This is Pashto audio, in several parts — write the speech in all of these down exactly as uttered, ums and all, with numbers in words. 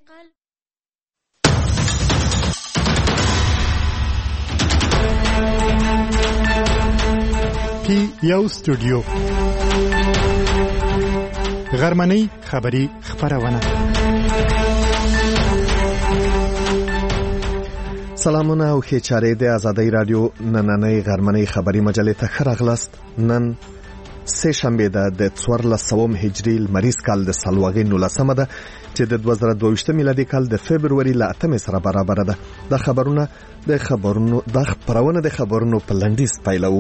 پی یو سټوډیو غرمنۍ خبری خبرونه. سلامونه او ښه چارې د آزادۍ رادیو نننۍ غرمنۍ خبری مجلې ته ښه راغلاست. نن سه شنبه ده د څوارلسم هجري لمریز کال د سالوغې نولسمه ده چې د دوه زره دوه ویشت میلادي کال د فبروري ل اتمې سره برابر ده. د خبرونه د خبرونو د خبرونه د خبرونو په لنډیز پیلو.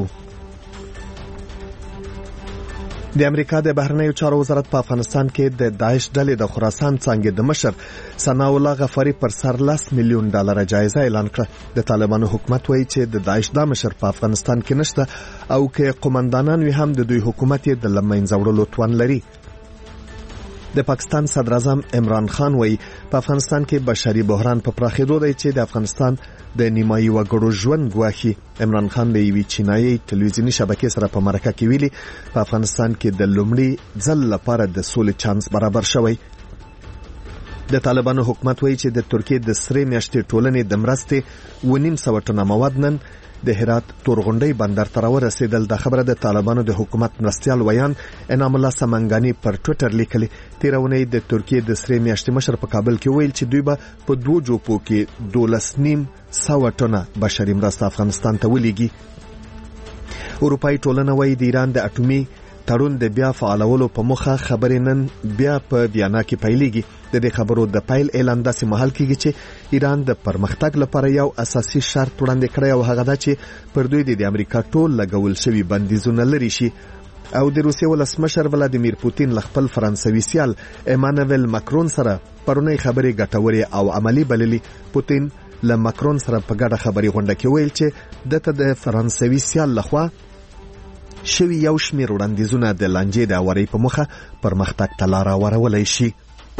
د امریکا د بهرنیو چارو وزارت په افغانستان کې د داعش ډلې د خراسان څنګه د مشر ثناء الله غفاری پر سر لس میلیون ډالر جایزه اعلان کړه. د طالبانو حکومت وایي چې د داعش د مشر په افغانستان کې نشته او کې قومندانان وي هم د دوی حکومت د لمنځه وړلو توان لري. د پاکستان صدر اعظم عمران خان وایي په افغانستان کې بشري بحران په پراخېدو دی چې د افغانستان د نیمایي وګړو ژوند ګواښي. عمران خان له یوې چینایي ټلویزیوني شبکې سره په مرکه کې ویلي په افغانستان کې د لومړي ځل لپاره د سولې چانس برابر شوی. د طالبانو حکومت وایي چې د ترکیې د سرې میاشتې ټولنې د مرستې و نیم سوه ټنه مواد نن د هرات تورغونډۍ بندر ته ورسېدل. د خبره د طالبانو د حکومت مرستيال ویان انعام الله سمنګانی پر ټوئیټر لیکلي. تیرونی د ترکیې د سرې میاشتې مشر په کابل کې ویل چې دوی به په دوه جوپو کې دولس نیم سوه ټنه بشري مرسته افغانستان ته ولېږي. اروپایي ټولنه وایي د ایران د اټومي تړون د بیا فعالولو په مخه خبرې نن بیا په بیانا کې پیلېږي. د دې خبرو د پیل اعلان داسې مهال کېږي چې ایران د پرمختګ لپاره یو اساسي شرط وړاندې کړی او هغه دا چې پر دوی د امریکا ټول لګول شوي بندیزونه لري شي. او د روسیې ولسمشر ولادیمیر پوتین ل خپل فرانسوي سیال ایمانوئل ماکرون سره پرونی خبرې ګټورې او عملی بللي. پوتین له ماکرون سره په ګډه خبري غونډه کې ویل چې دته د فرانسوي سیال لخوا شوی یو شمېر وړاندیزونه د لانجې د اوري په مخه پرمختګ ته لار هوارولای شي.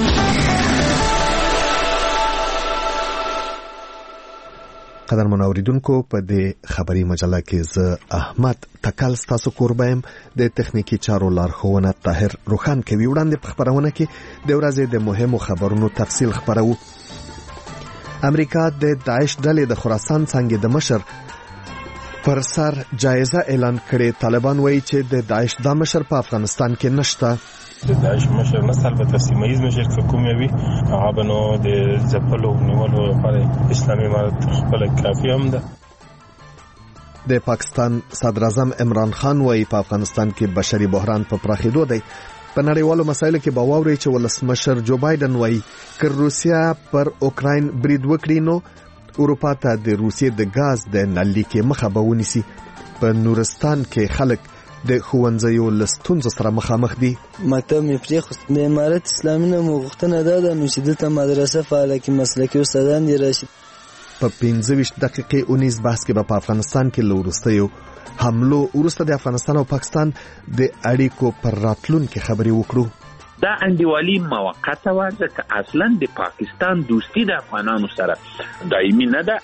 قدرمن اوریدونکو په دې خبري مجله کې زه احمد تکل تاسو قربایم د تخنیکی چارو لارښوونه طاهر روخان کوي. وړاندې په خبرونه کې د ورځې د مهمو خبرونو تفصیل خبرو. امریکا د داعش ډلې د خراسان څنګه د مشر پر سر جایزه اعلان کړي. طالبان وایي چې د داعش د مشر په افغانستان کې نشته. د داعش مشر نه البته سیمه ییز مشر کوم وي هغه بنو د ځپلو نیولو لپاره اسلامي امارت خپل کافي هم ده. د پاکستان صدر اعظم عمران خان وایي په افغانستان کې بشري بحران په پراخېدو دی. په نړیوالو مسایلو کې باور لري چې ولسمشر جو بایدن وایي چې روسیا پر اوکراین برید وکړي نو اروپا ته د روسیې د غاز د نلۍ کې مخه به ونیسي. په نورستان کې خلک د ښوونځیو لستونزو سره مخامخ دي. مکتب مې پرېښود. د امارت اسلامي نه غوښتنه دا ده چې دلته مدرسه فعاله کړي، مسلکي استادان دې راشي. په پنځه ویشت دقیقې اونیز بحث کې به په افغانستان کې له وروستیو حملو وروسته د افغانستان او پاکستان د اړیکو پر راتلونکي خبرې وکړو. دا انډیوالي موقته وه ځکه اصلا د پاکستان دوستي د افغانانو سره دایمي نه ده.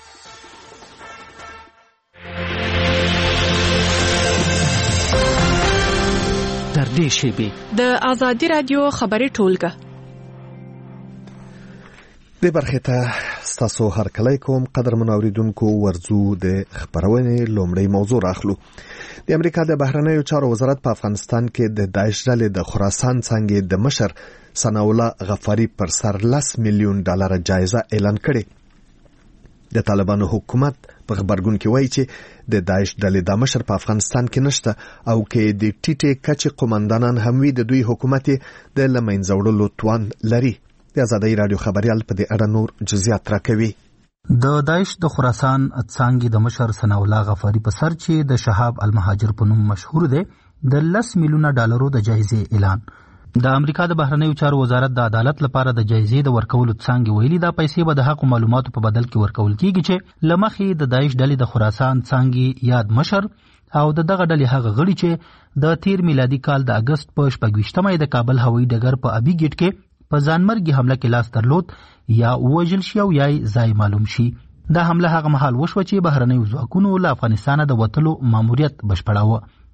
در دې شیبې د آزادۍ رادیو خبري ټولګه د برخه ته تاسو هر کله کوم قدرمن اوریدونکو ورزو د خبرونه لومړی موضوع راخلو. د امریکا د بهرنیو چارو وزارت په افغانستان کې د داعش ډلې د خراسان څنګه د مشر ثناء الله غفاری پر سر لس میلیون ډالر جایزه اعلان کړي. د طالبانو حکومت په خبرګون کې وایي چې د داعش ډلې د مشر په افغانستان کې نشته او کې د ټیټه کچې قومندانان هم وي د دوی حکومت د لمنځه وړلو توان لري. د آزادۍ رادیو خبريال په دې اړه نور جزئیات راکوي. د داعش د خراسان څنګه د مشر ثناء الله غفاری په سر چې د شهاب المهاجر په نوم مشهور دی د لس میلیونه ډالرو د جایزې اعلان. د امریکا د بهرنیو چارو وزارت د عدالت لپاره د جایزې د ورکولو څنګه ویلي دا پیسې به د حق معلوماتو په بدل کې ورکول کیږي چې لمخې د داعش ډلې د خراسان څنګه یاد مشر او د دغه ډلې هغه غړي چې د تیر میلادي کال د اگست په شپږ ویشتمه د کابل هوایي ډګر په ابي ګیټ کې په ځانمرګي حمله کې لاس درلود یا وژل شي او یا ځای معلوم شي. دا حمله هغه مهال وشوه چې بهرنیو ځواکونو له افغانستان د وټلو ماموریت بشپړاوه.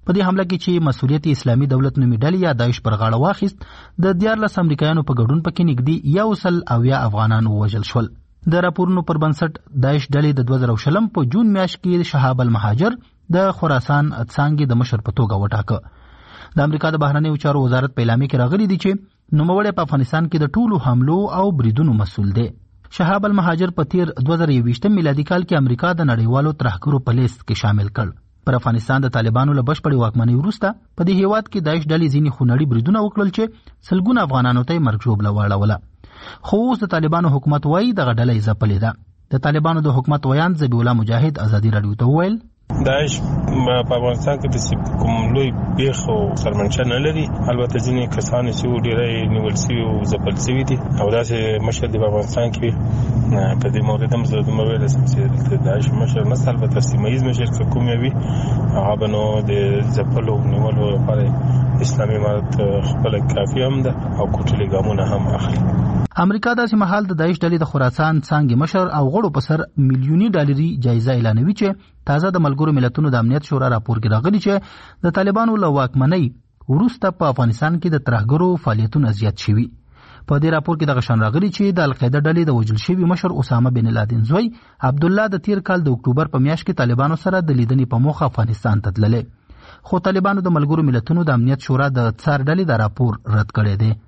په دې حمله کې چې مسؤلیت اسلامي دولت نومي ډلې یا داعش پر غاړه واخیست، د دیارلس امریکایانو په ګډون پکې نږدې یو سل اویا افغانان ووژل شول. د راپورونو پر بنسټ داعش ډلې د دوه زره شلم په جون میاشت کې شهاب المهاجر د خراسان څانګې د مشر په توګه وټاکه. د امریکا د بهرنیو چارو وزارت په اعلامیه کې راغلي دي چې نوموړی په افغانستان کې د ټولو حملو او بریدونو مسؤل دی. شهاب المهاجر په تیر دوه زره یوویشتم میلادي کال کې امریکا د نړیوالو ترهګرو په لیست کې شامل کړ. پر افغانستان د طالبانو له بشپړې واکمنۍ وروسته په دې هیواد کې داعش ډلې ځینې خونړي بریدونه وکړل چې سلګونه افغانانو ته مرګ ژوبله واړوله. خو اوس د طالبانو حکومت وایي دغه ډله ځپلې ده. د طالبانو د حکومت ویان ذبیح الله مجاهد ازادي راډیو ته وویل داعش په افغانستان کې د کوم لوی بیخ او سرمنشا نه لري. البته ځینې کسان چې ډېری نیول شوي او ځپل شوي دي او داسې مشر دی په افغانستان کې. په دې مورد هم زه دومره ویلی شم چې د داعش مشر نسته، البته سیمه ییز مشر که کوم وي هغه به نو د ځپلو او نیولو لپاره اسلامي امارت خپله کافي هم ده او کوټلي ګامونه هم اخلي. امریکا داسې مهال د داعش ډلې د خراسان څانګې مشر او غړو په سر میلیوني ډالري جایزه اعلانوي چې تازه د ملګرو ملتونو د امنیت شورا راپور کې راغلي چې د طالبانو له واکمنۍ وروسته په افغانستان کې د ترهګرو فعالیتونه زیات شوي. په دې راپور کې دغه شان راغلي چې د القاعده ډلې د وژل شوي مشر اسامه بن لادن زوی عبدالله د تیر کال د اکتوبر په میاشت کې طالبانو سره د لیدنې په موخه افغانستان ته تللی، خو طالبانو د ملګرو ملتونو د امنیت شورا د څار ډلې د راپور رد کړی دی.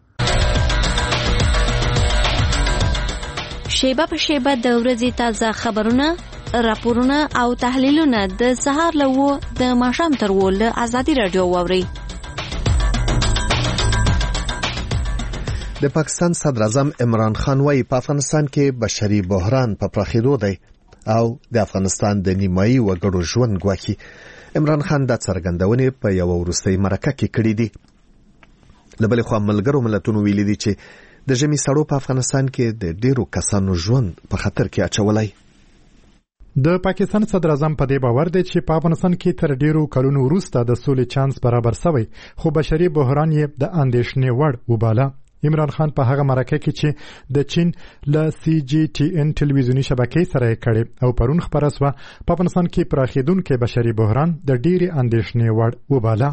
شیبه په شیبه د ورځې تازه خبرونه، راپورونه او تحلیلونه د سهار له وو د ماښام تر وو له ازادي راډیو واورئ. د پاکستان صدر اعظم عمران خان وايي په افغانستان کې بشري بحران په پراخېدو دی او د افغانستان د نیمایي وګړو ژوند ګواښي. عمران خان دا څرګندونې په یو وروستۍ مرکه کې کړې دي. له بلې خوا ملګرو ملتونو ویلي دي چې د ژمي سړو په افغانستان کې د ډیرو کسانو ژوند په خطر کې اچولای. د پاکستان صدر اعظم په دې باور دی چې په افغانستان کې تر ډیرو کلونو وروسته د سولې چانس برابر شوی، خو بشري بحران یې د اندېښنې وړ وباله. عمران خان په هغه مرکه کې چې د چین له سی جی ټي ان ټلویزیونی شبکې سره یې کړې او پرون خبره شوه په افغانستان کې پراخېدونکی بشري بحران د ډیرې اندېښنې وړ وباله.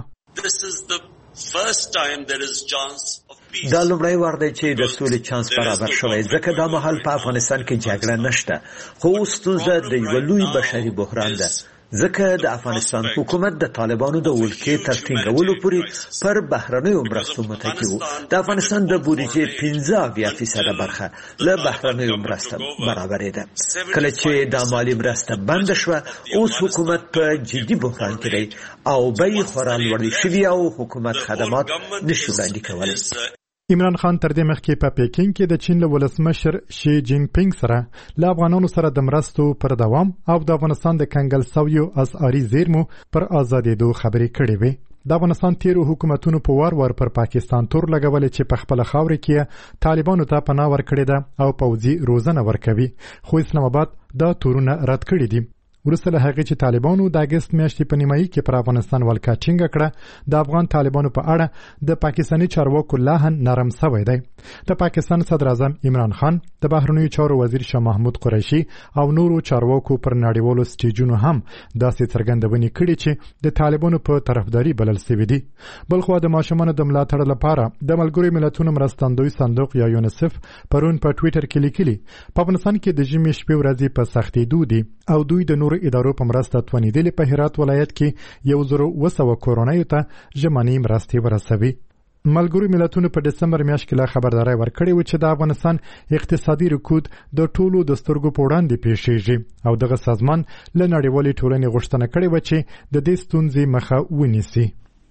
دا لومړی وار دی چې د سولې چانس برابر شوی، ځکه دا مهال په افغانستان کې جګړه نشته، خو ستونزه د یو لوی بشري بحران ده، ځکه د افغانستان حکومت د طالبانو د ولکې تر ټینګولو پورې پر بهرنیو مرستو متکي و. د افغانستان د بودیجې پنځه اویا فیصده برخه له بهرنیو مرستو برابرېده. کله چې دا مالي مرسته بند شوه، اوس حکومت په جدي بحران کې دی او بیې خورا لوړې شوي او حکومت خدمات نشي وړاندې کولی. عمران خان تر دې مخکې په پیکینګ کې د چین له ولسمشر شي جینګ پینګ سره له افغانانو سره د مرستو پر دوام او د افغانستان د کنګل سویو اسعاري زیرمو پر آزادېدو خبرې کړې وې. د افغانستان تیرو حکومتونو په وار وار پر پاکستان تور لګولې چې په خپل خاورې کې طالبانو ته پناه ورکړې ده او پوځي روزنه ورکوي، خو اسلام آباد دا تورونه رد کړي دي. وروسته له هغې چې طالبانو د اګست میاشتې په نیمایي کې پر افغانستان ولکه ټینګه کړه، د افغان طالبانو په اړه د پاکستاني چارواکو لاهن نرم سوی دی. د پاکستان صدر اعظم عمران خان، د بهرنیو چارو وزیر شاه محمود قریشي او نورو چارواکو پر نړیوالو سټیجونو هم داسې څرګندونې کړي چې د طالبانو په طرفداري بلل شوي دي. بلخوا د ماشومانو د ملاتړ لپاره د ملګرو ملتونو مرستندوی صندوق یا یونیسف پرون په ټویټر کې لیکلي په افغانستان کې د ژمي شپې ورځې په سختېدو دي او دوی د نورو ادارو په مرسته توانېدلې په هرات ولایت کې یو زر اوه سوه کورنیو ته ژمنۍ مرستې ورسوي. ملګرو ملتونو په دسمبر میاشت کې لا خبرداري ورکړې و چې د افغانستان اقتصادي رکود د ټولو د سترګو په وړاندې پیښیږي او دغه سازمان له نړیوالې ټولنې غوښتنه کړې و چې د دې ستونزې مخه ونیسي.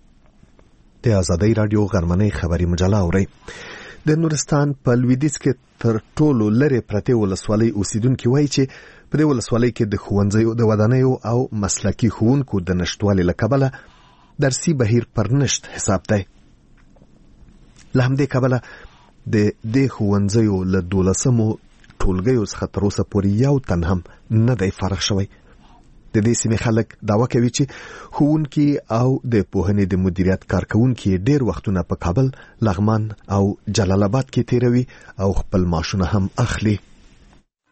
د ازادۍ راډیو غرمنۍ خبري مجله اورئ. د نورستان په لویدیځ کې تر ټولو لرې پرتې ولسوالۍ اوسیدونکي وایي چې په دې ولسوالۍ کې د ښوونځیو د ودانیو او مسلکي ښوونکو د نشتوالي له کبله درسي بهیر پر نشت حساب دی. له همدې کبله د دې ښوونځیو له دولسمو ټولګیو څخه تر اوسه پورې یو تن هم نه دی فارغ شوی. د دې سیمې خلک دعوه کوي چې ښوونکي او د پوهنې د مدیریت کارکوونکي ډېر وختونه په کابل، لغمان او جلال آباد کې تیروي او خپل معاشونه هم اخلي.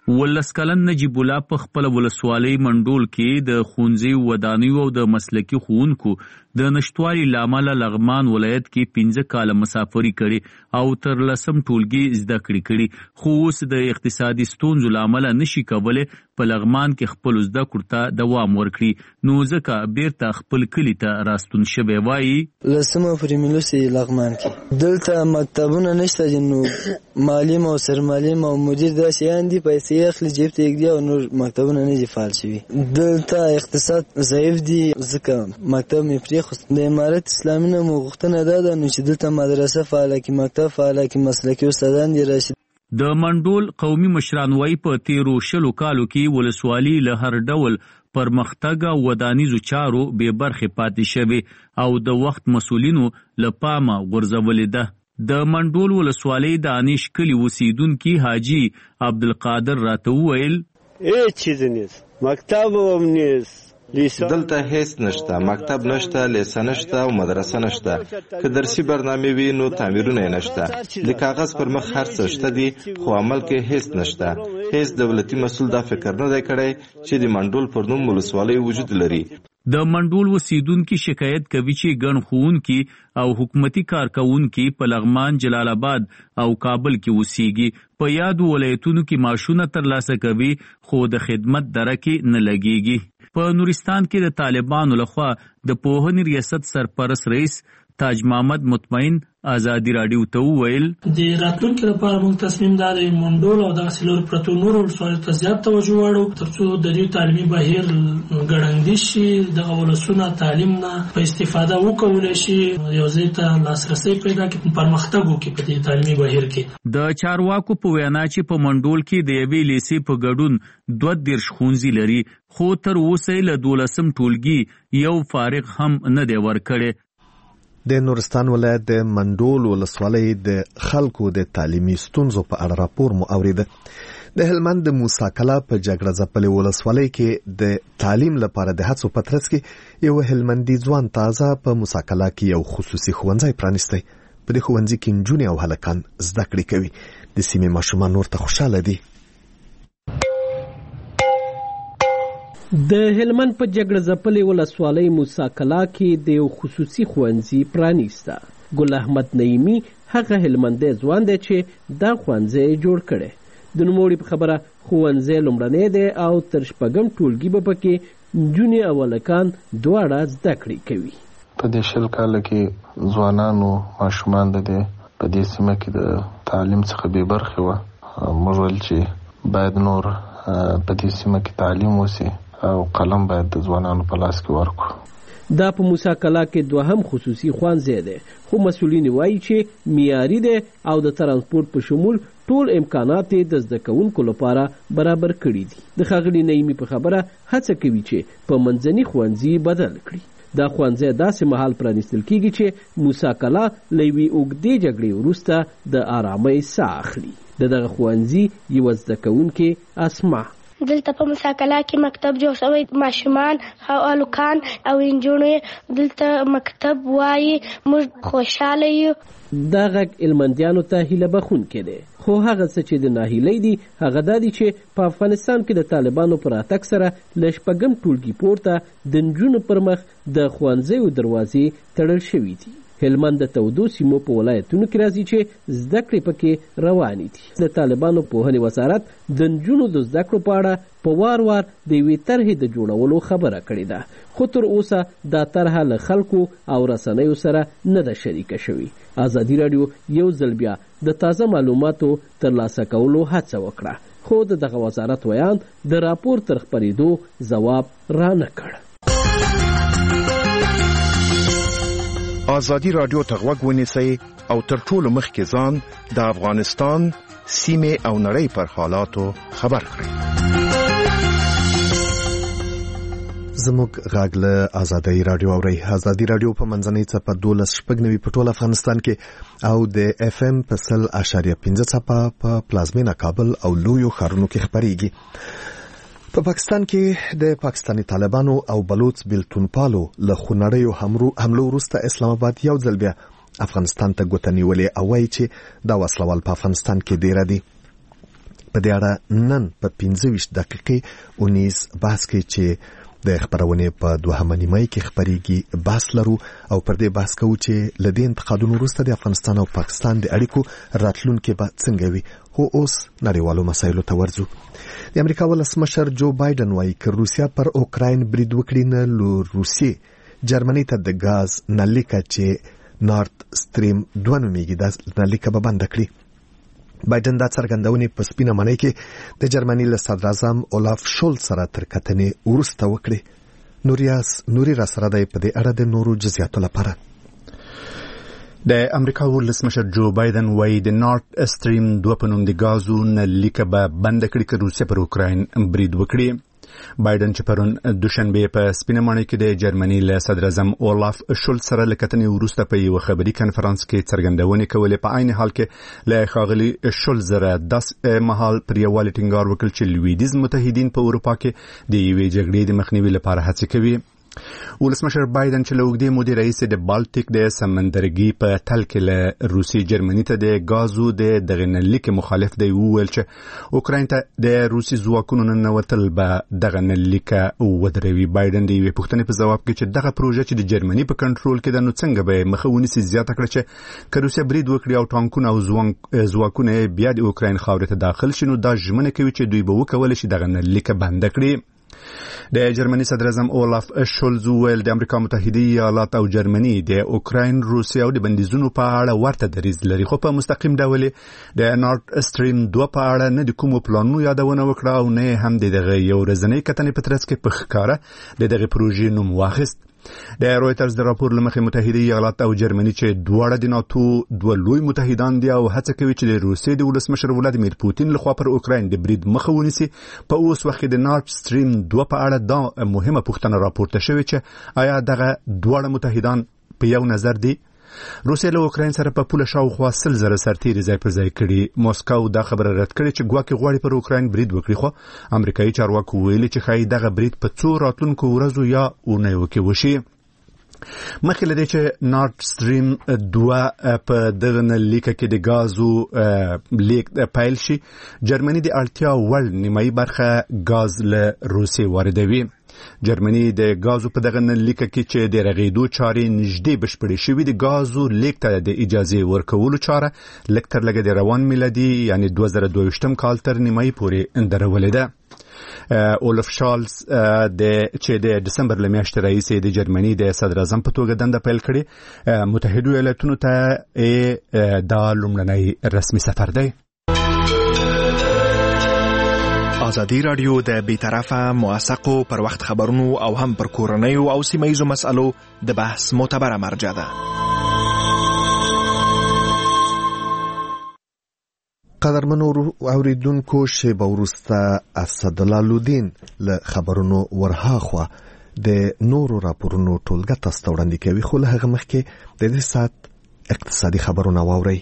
ولس کلن نجیب الله په خپل ولسوالۍ منډول کې د ښوونځي ودانیو او د مسلکي ښوونکو د نشټوالي لامل لغمان ولایت کې پنځه کاله مسافري کړي او تر لسم ټولګي زده کړې کړي خو اوس د اقتصادي ستونزو لامل نشي کولای په لغمان کې خپل زده کړو ته دوام ورکړي نو ځکه بیرته خپل کلی ته راستون شوی وایي لسمه پریملوسي لغمان کې دلته مکتبونه نشته نو معلم او سرمعلم او مدیر داسې اندي پیسې اخلي جیب ته یې او نور مکتبونه نه دي فعال شوي دلته اقتصاد ضعیف دي ځکه مکتب مې پرې خو د امارت اسلامي نه مو غوښتنه ده ده نو چې دلته مدرسه فعاله کړي مکتب فعاله کړي مسلکي استادان دي راشي د منډول قومي مشران وایي په تیرو شلو کالو کې ولسوالي له هر ډول پرمختګ او ودانیزو چارو بې برخې پاتې شوي او د وخت مسؤلینو له پامه غورځولې ده د منډول ولسوالۍ د انیش کلي اوسیدونکي حاجي عبدالقادر راته وویل هیڅ چیز نیست مکتب هم نیست دلته هیڅ نشته مکتب نشته لیسه نشته او مدرسه نشته که درسي برنامه وي نو تعمیرونه نشته د کاغذ پر مخ هر څه شته دي خو عمل کې هیڅ نشته هیڅ دولتي مسؤل دا فکر نه دی کړی چې د منډول پر نوم ولسوالۍ وجود لري د منډول اوسیدونکي شکایت کوي چې ګڼ ښوونکي او حکومتي کارکوونکي په لغمان جلال آباد او کابل کې اوسیږي په یادو ولایتونو کې معاشونه ترلاسه کوي خو د خدمت درکې نه لګیږي په نورستان کې د طالبانو لخوا د پوهنې ریاست سرپرست رئیس تاج محمد مطمئن ازادي راډیو ته وویل د راتلونکي لپاره موږ تصمیم دار منډول او د سلور پرتو نور ولسوالۍ ته زیات توجه واړو ترڅو د دې تعلیمي بهیر ګړندی شي د ولسونو تعلیم نه په استفاده وکول شي یو ځای ته لاسرسي پیدا کړي پرمختګ وکړي په دې تعلیمي بهیر کې د چارواکو په وینا چې په منډول کې د یوې لیسې په ګډون دوه دیرش ښوونځي لري خو تر اوسه له دولسم ټولګي یو فارغ هم نه دی ورکړی د نورستان ولایت د منډول ولسوالۍ د خلکو د تعلیمي ستونزو په اړه راپور مو اوریده د هلمند د موسی کلا په جګړه ځپلې ولسوالۍ کې د تعلیم لپاره د هڅو په ترڅ کې یو هلمندي ځوان تازه په موسی کلا کې یو خصوصي ښوونځی پرانیستی په دې ښوونځي کې نجونې او هلکان زده کړې کوي د سیمې ماشومان ورته خوشاله دي د هلمند په جګړه ځپلې ولسوالۍ موسی کلا کې د یو خصوصي ښوونځي پرانیسته ګل احمد نعیمي هغه هلمندی ځوان دی چې دا ښوونځی جوړ کړی د نوموړي په خبره ښوونځی لومړنی دی او تر شپږم ټولګي به پکې نجونې او هلکان دواړه زده کړې کوي په دې شل کاله کې ځوانانو ماشومان د دې په دې سیمه کې د تعلیم څخه بې برخې وه موږ ویل چې باید نور په دې سیمه کې تعلیم وسي او قلم باید د ځوانانو په لاس کې ورکړو دا په موسی کلا کې دوهم خصوصي ښوونځی دی خو مسؤلین وایي چې معیاري دی او د ترانسپورت په شمول ټول امکانات د زده کوونکو لپاره برابر کړي دي د ښاغلي نعیمي په خبره هڅه کوي چې په منځني ښوونځي بدل کړي دا ښوونځی داسې مهال پرانیستل کیږي چې موسی کلا له یوې اوږدې جګړې وروسته د آرامۍ ساه اخلي د دغه ښوونځي یوه زده کوونکې اسماء دلته په موسی کلا کې مکتب جوړ شوی ماشومان او هلکان او نجونې دلته مکتب وایي موږ خوشحاله یو دا غږ هلمندیانو ته هیله بخونکی دی خو هغه څه چې د ناهیلۍ دي هغه دا دي چې په افغانستان کې د طالبانو په راتګ سره له شپږم ټولګي پورته د نجونو پر مخ د ښوونځیو دروازې تړل شوي دي هلمند د تودو سیمو په ولایتونو کې راځي چې زده کړې پکې روانې دي د طالبانو پوهنې وزارت د نجونو د زده کړو په اړه په وار وار د یوې طرحې د جوړولو خبره کړې ده خو تر اوسه دا طرحه له خلکو او رسنیو سره نه ده شریکه شوې ازادي راډیو یو ځل بیا د تازه معلوماتو ترلاسه کولو هڅه وکړه خو د دغه وزارت ویان د راپور تر خپرېدو ځواب را نه کړ ازادي راډیو ته غوږ ونیسئ او تر ټولو مخکې ځان د افغانستان سیمې او نړۍ پر حالاتو خبر کړئ زموږ غږ له ازادي راډیو اورئ ازادي راډیو په منځنۍ څپه دولس شپږ نوي په ټول افغانستان کې او د اف ام په سل اشاریه پنځه څپه په پلازمینه کابل او لویو ښارونو کې خپرېږي په پاکستان کې د پاکستاني طالبانو او بلوچ بیلتونپالو له خونړیو حملو وروسته اسلام آباد یو ځل بیا افغانستان ته ګوته نیولې او وایي چې دا وسلوال په افغانستان کې ډېره دي په دې اړه نن په پنځه ویشت دقیقې اونیز بحث کې چې د خبرونې په دوهمه نیمه کې خبريږي بحث لرو او پر دې بحث کوو چې له دې انتقادونو وروسته د افغانستان او پاکستان د اړیکو راتلونکي به څنګه وي. خو اوس نړیوالو مسایلو ته ورځو. د امریکا ولسمشر جو بایدن وایي چې روسیا پر اوکراین برید وکړي نه لو روسیې جرمني ته د غاز نلیکه چې نارت سټریم دوه نومیږي د نلیکه به بند کړي. بایدن دا څرګندونې په سپینه مانۍ کې د جرمني له صدر اعظم اولاف شولز سره تر کتنې وروسته وکړي. نوریاس نوري را سره دی په دې اړه د نورو جزئیاتو لپاره. د امریکا ولسمشر جو بایدن وایي د نارت سټریم دوه په نوم د غازو نلیکه به بند کړي که روسیه پر اوکراین برید وکړي. بایدن چې پرون دوشنبه په سپینه مانۍ کې د جرمني له صدر اعظم اولاف شولز سره له کتنې وروسته په یو خبري کنفرانس کې څرګندونې کولې په عین حال کې له ښاغلي شولز سره داس مهال پر یووالي ټینګار وکړ چې لویدیز متحدین په اروپا کې د یوې جګړې د مخنیوي لپاره هڅې کوي. ولسمشر بایدن چې له اوږدې مودې راهیسې د بالټیک د سمندرګي په تل کې له روسي جرمني ته د غازو د دغه نلیکې مخالف دی وویل چې اوکراین ته د روسي ځواکونو ننوتل به دغه نلیکه ودروي. بایدن د یوې پوښتنې په ځواب کې چې دغه پروژه چې د جرمني په کنټرول کې ده نو څنګه به مخه ونیسي زیاته کړه چې که روسیا برید وکړي او ټانکونه او ځواکونه بیا د اوکراین خاورې ته داخل شي نو دا ژمنه کوي چې دوی به وکولی شي دغه نلیکه بنده کړي. د جرمني صدر اعظم اولاف شولز ویل د امریکا متحده ایالات او جرمني د اوکراین روسیا او د بندیزونو په اړه ورته دریځ لري خو په مستقیم ډول د نارت سټریم دوه په اړه نه د کوم پلانونو یادونه وکړه او نه هم دغه یو ورځنی کتنې په ترڅ کې په ښکاره د دغه پروژې نوم واخیست. د رويټرز د راپور لمخې متحده ایالات او جرمني چې دواړه د ناتو دوه لوی متحدان دي او هڅه کوي چې د روسیې د ولسمشر ولادیمیر پوتین لخوا پر اوکراین د برید مخه ونیسي. په اوس وخت د نارت سټریم دوه په اړه دا مهمه پوښتنه راپورته شوې چې آیا دغه دواړه متحدان په یو نظر دي؟ روسیه له اوکراین سره په پوله شاوخوا سل زره سرتیري ځای پر ځای کړي. موسکو دا خبره رد کړې چې ګواکې غواړي پر اوکراین برید وکړي خو امریکایي چارواکو ویلي چې ښایي دغه برید په څو راتلونکو ورځو یا اونیو کې وشي. مخکې له دې چې نارت سټریم دوه په دغه نلیکه کې د غازو لیک پیل شي جرمني د اړتیا وړ نیمایي برخه غاز له روسیې واردوي. جرمني د غازو په دغه نلیکه کې چې د رغېدو چارې نږدې بشپړې شوې د غازو لیک ته د اجازې ورکولو چاره لږ تر لږه د روان میلادي یعنی دوه زره دوه ویشتم کال تر نیمایي پورې درولې ده. اولف شالز د چې د دسمبر له میاشتې راهیسې د جرمني د صدر اعظم په توګه دنده پیل کړې. متحده ایالاتونو ته دا لومړنی رسمي سفر دی. ازادي رادیو د بیطرفه موثقو پر وخت خبرونو او هم پر کورنیو او سیمه ییزو مسالو د بحث معتبره مرجع ده. قدرمنو اوریدونکو شیبه وروسته اسدالله لودین له خبرونو ورهاخوا د نورو راپورونو ټولګه تاسو ته وړاندې کوي خو له هغه مخکې د دې سات اقتصادي خبرونه واورئ.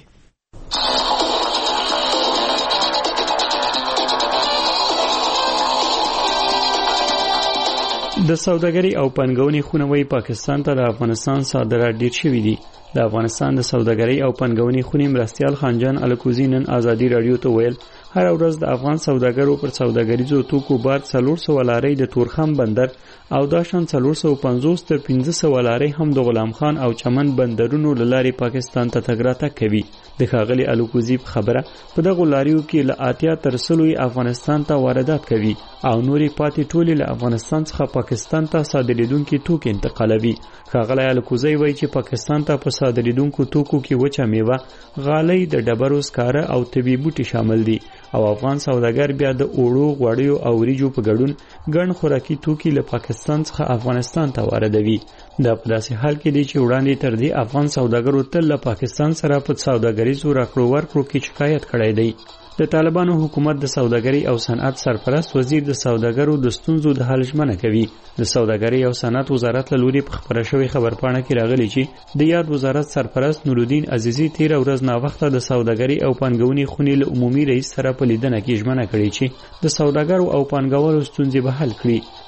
د سوداګرۍ او پنګونې خونوي پاکستان ته د افغانستان صادرات ډیر شوي دي. د افغانستان د سوداګرۍ او پنګونې خونې مرستیال خانجان الکوزی نن ازادي رادیو ته ویل هر ورځ د افغان سوداګرو پر سوداګریزو توکو بار څلور سوه لارۍ د تورخم بندر او دا شان څلور سوه پنځوس تر پنځه سوه لارۍ هم د غلام خان او چمن بندرونو له لارې پاکستان ته تګ راتګ کوي. د ښاغلي الکوزی خبره په دغو لاریو کې له اتیا تر سلو افغانستان ته واردات کوي او نورې پاتې ټولې له افغانستان څخه پاکستان ته صادریدونکي توکي انتقالوي. ښاغلی الکوزی وایي چې پاکستان ته په صادریدونکو توکو کې وچه میوه، غالۍ، د ډبرو سکاره او طبي بوټي شامل دي او افغان سوداګر بیا د اوړو، غوړیو او وریجو په ګډون ګڼ خوراکي توکي له پاکستان څخه افغانستان ته واردوي. دا په داسې حال کې دی چې وړاندې تر دې افغان سوداګرو تل له پاکستان سره په سوداګریزو راکړو ورکړو کې شکایت کړی دی. د طالبانو حکومت د سوداګرۍ او صنعت سرپرست وزیر د سوداګرو د ستونزو د حل ژمنه کوي. د سوداګرۍ او صنعت وزارت له لوري په خبره شوې خبرپاڼه کې راغلي چې د یاد وزارت سرپرست نورالدین عزیزي تیره ورځ ناوخته د سوداګرۍ او پانګونې خونې له عمومي رئیس سره په لیدنه کې ژمنه کړې چې د سوداګرو او پانګوالو ستونزې به حل کړي.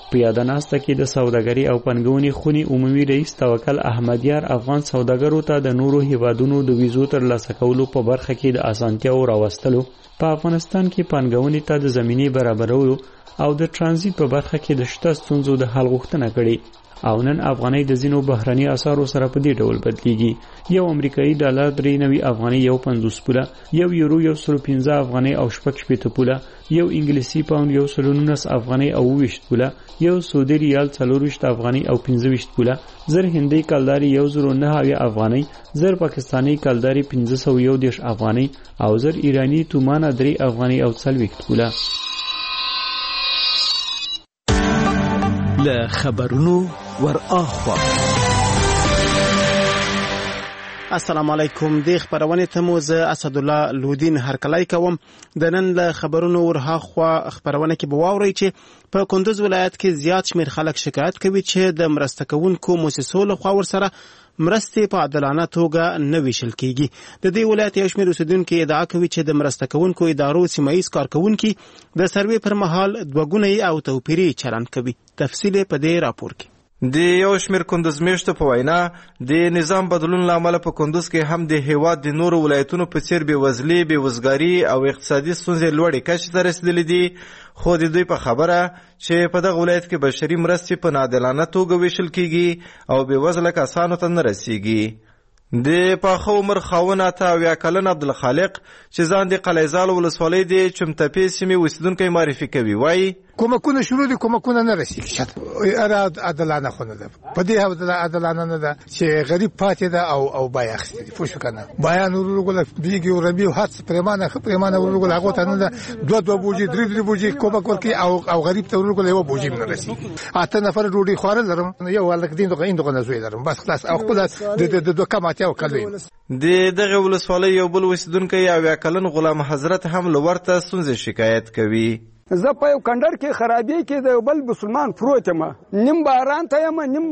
په یادناسته کې د سوداګري او پنګونې خونی عمومي رئیس توکل احمدیار افغان سوداګرو ته د نورو هیوادونو د ویزو ترلاسه کولو په برخه کې د اسانتیاو راوستلو، په افغانستان کې پنګونې ته د زمینې برابرولو او د ترانزیت په برخه کې د شته ستونزو د حل غوښتنه کړې او نن افغانۍ د ځینو بهرني اسعارو سره په دې ډول بدلیږي. یو امریکایي ډالر درې نوي افغانۍ یو پنځوس پوله، یو یورو یو سلو پنځه افغانۍ او شپږ شپېته پوله، یو انګلیسي پاوند یو سلو نولس افغانۍ او اوه ویشت پوله، یو سعودي ریال څلور ویشت افغانۍ او پنځه ویشت پوله، زر هندۍ کلداري یو زرو نهه اویا افغانۍ، زر پاکستاني کلداري پنځه سوه یو دېرش افغانۍ او زر ایراني تومانه درې افغانۍ او څلوېښت پوله. له خبرونو ور اخوا. السلام علیکم. د خبرونې ته مو زه اسدالله لودین هرکلی کوم. د نن له خبرونو ور اخوا خبرونه کې به واورئ چې په کندوز ولایت کې زیات شمیر خلک شکایت کوي چې د مرسته کوونکو مؤسسو لخوا ورسره مرستې په عادلانه توګه نه ویشل کیږي. د دې ولایت یو شمیر اوسیدونکو ادعا کوي چې د مرسته کوونکو ادارو سیمایي کارکونکو د سروې پر مهال دوګونی او توپیري چلند کوي. تفصیل په دې راپور کې. د یو شمیر کندوز میشتو په وینا د نظام بدلون لامل په کندوز کې هم د هیواد د نورو ولایتونو په څیر بېوزلي، بېوزګاري او اقتصادي ستونزې لوړې کچې ته رسیدلې دي، خو د دوی په خبره چې په دغه ولایت کې بشري مرستې په ناعادلانه توګه ویشل کیږي او بېوزله کسانو ته نه رسیږي. د پاخه عمر خاوند اته اویا کلن عبدالخالق چې ځان د قلیزال ولسوالۍ د چمتپې سیمې اوسیدونکی معرفي کوي، وایي کومکونه شروع دي، کومکونه نه رسیږي. شته عادلانه خو نه ده، په دې عادلانه نه ده چې غریب پاتې ده او او بای اخیستي دي. پوه شو که نه، بایان ورغله بیږي او ربي او هڅ پرېمانه ښه پرېمانه ورغله هغو ته نه ده دوه دوه بوجي درې درې بوجي کومک ورکوي او او غریب ته ورغله یوه بوجي نه رسیږي. اته نفر ډوډۍ خواره لرم، یو هلک دین دغه این دغه نه زوی لرم، بس خلاص. او خپله د دوه کم اتیا کلو یم. د دغه ولسوالۍ یو بل اوسیدونکی اویا کلن غلام حضرت هم له ورته ستونزې شکایت کوي. زه په یو کندر کې خرابې کې د بل مسلمان پروت یم، نیم باران ته یم نیم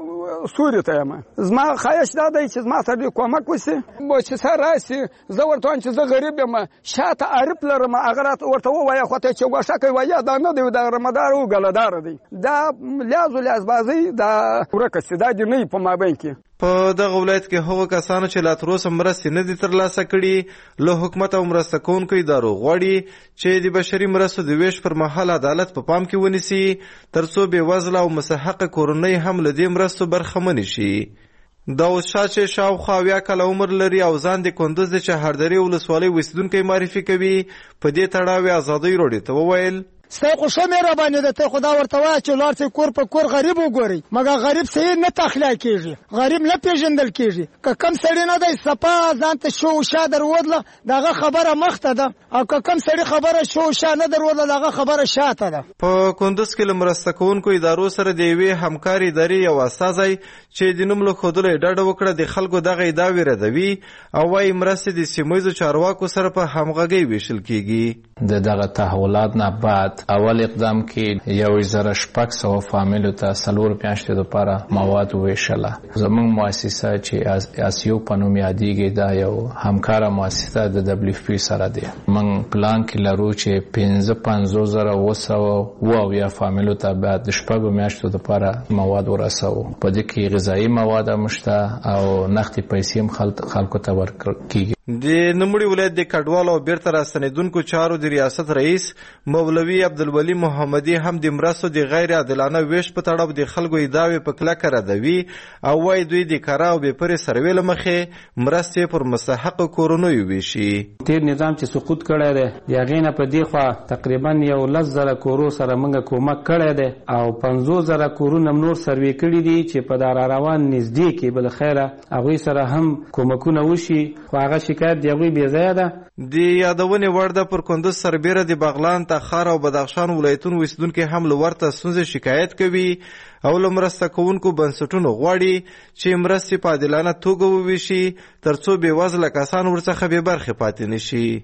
سوري ته یم. زما خواهش دا دی چې زما ته کومک وشي، چې سره راشي. زه ورته وایم چې زه غریب یم، شاته عارف لرم، هغه راته ورته ووایه خو ته چې ګوښه کوي وایه دا نه دی، دا رمدار او ګلهدار دی، دا لیاز و لیازبازي دا ورکه سي، دا دې نه په مابین کې. په دغه ولایت کې هغو کسانو چې لا تر اوسه مرستې نه دي ترلاسه کړي له حکومت او مرسته کوونکو ادارو غواړي چې د بشري مرستو د ویش پر مهال عدالت په پام کې ونیسي، ترڅو بېوزله او مستحقه کورنۍ هم له دې مرستو برخمنې شي. داود شاه چې شاوخوا اویا کاله عمر لري او ځان د کندوز د چهاردرې ولسوالۍ اوسیدونکی معرفي کوي، په دې تړاو یې ازادۍ راډیو ته وویل ستا خو ښه مهرباني ده، ته خو دا ورته وایه چې لاړ شئ کور په کور غریب وګورئ، مګر غریب صحیح نه تخلیه کېږي، غریب نه پېژندل کېږي. که کم سړی نه دی صفا ځان ته شو شا در ودله د هغه خبره مخته ده، او که کم سړي خبره شو شا نه در ودله د هغه خبره شاته ده. په کندوز کې له مرسته کوونکو ادارو سره د یوې همکارې ادارې یو استازی چې د نوم له ښودلو یې ډډه وکړه د خلکو دغه ادعاوې ردوي او وایي مرستې د سیمهییزو چارواکو سره په همغږۍ ویشل کېږي. د دغه تحولات نه بعد اول اقدام کې یو زره شپږ سوه فامیلو ته څلور میاشتې دپاره مواد وویشله. زموږ مؤسسه چې اسیو په نوم یادیږي دا یو همکاره مؤسسه د دبلیو اف پي سره دی. موږ پلان کې لرو چې پنځه پنځوس زره اوه سوه اوه اویا فامیلو ته باید د شپږو میاشتو دپاره مواد ورسوو. په دې کې غذایي مواد هم شته او نقدې پیسې هم خلکو ته ورکړل کېږي. د نوموړي ولایت د کډوالو او بیرته راستنېدونکو چارو د ریاست رئیس مولوي عبدالولي محمدي هم د مرستو د غیر عادلانه ویش په تړاو د خلکو ادعاوې په کلکه ردوي او وایي دوی د کره او بېپرې سروې له مخې مرستې پر مستحقو کورنیو ویشي. تیر نظام چې سقوط کړی دی د هغې نه په دې خوا تقریبا یو لس زره کورو سره موږ کومک کړی دی او پنځوس زره کورونه نور سروې کړي دي چې په دارا روان نږدې کې بلخیره هغوی سره هم کومکونه وشي، خو هغه شکایت د هغوی بې ځایه ده. د یادونې وړ ده پر کندوز سربیره د بغلان، تخار او بدخشان ولایتونو اوسیدونکي هم له ورته ستونزې شکایت کوي او له مرسته کوونکو بنسټونو غواړي چې مرستې په عادلانه توګه وویشي ترڅو بېوزله کسان ورڅخه بې برخې پاتې نه شي.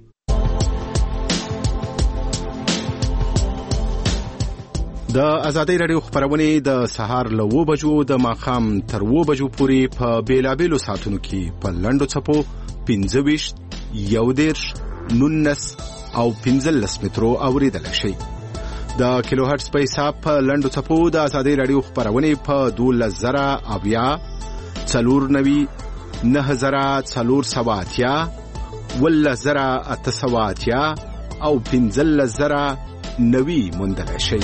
د ازادۍ راډیو خبرونه د سهار له اوه بجو د ماښام تر اوه بجو پورې په بیلابیلو ساعتونو کې په لنډو څپو پنځه ویشت، یو دېرش، نولس او پنځلس مترو اورېدلی شئ. د کیلو هرتز په حساب په لنډو څپو د ازادي رادیو خبرونه په دولس زره اویا څلور نوي نه زره څلور سوه اتیا ولس زره اته سوه اتیا او پنځلس زره نوي موندلی شئ.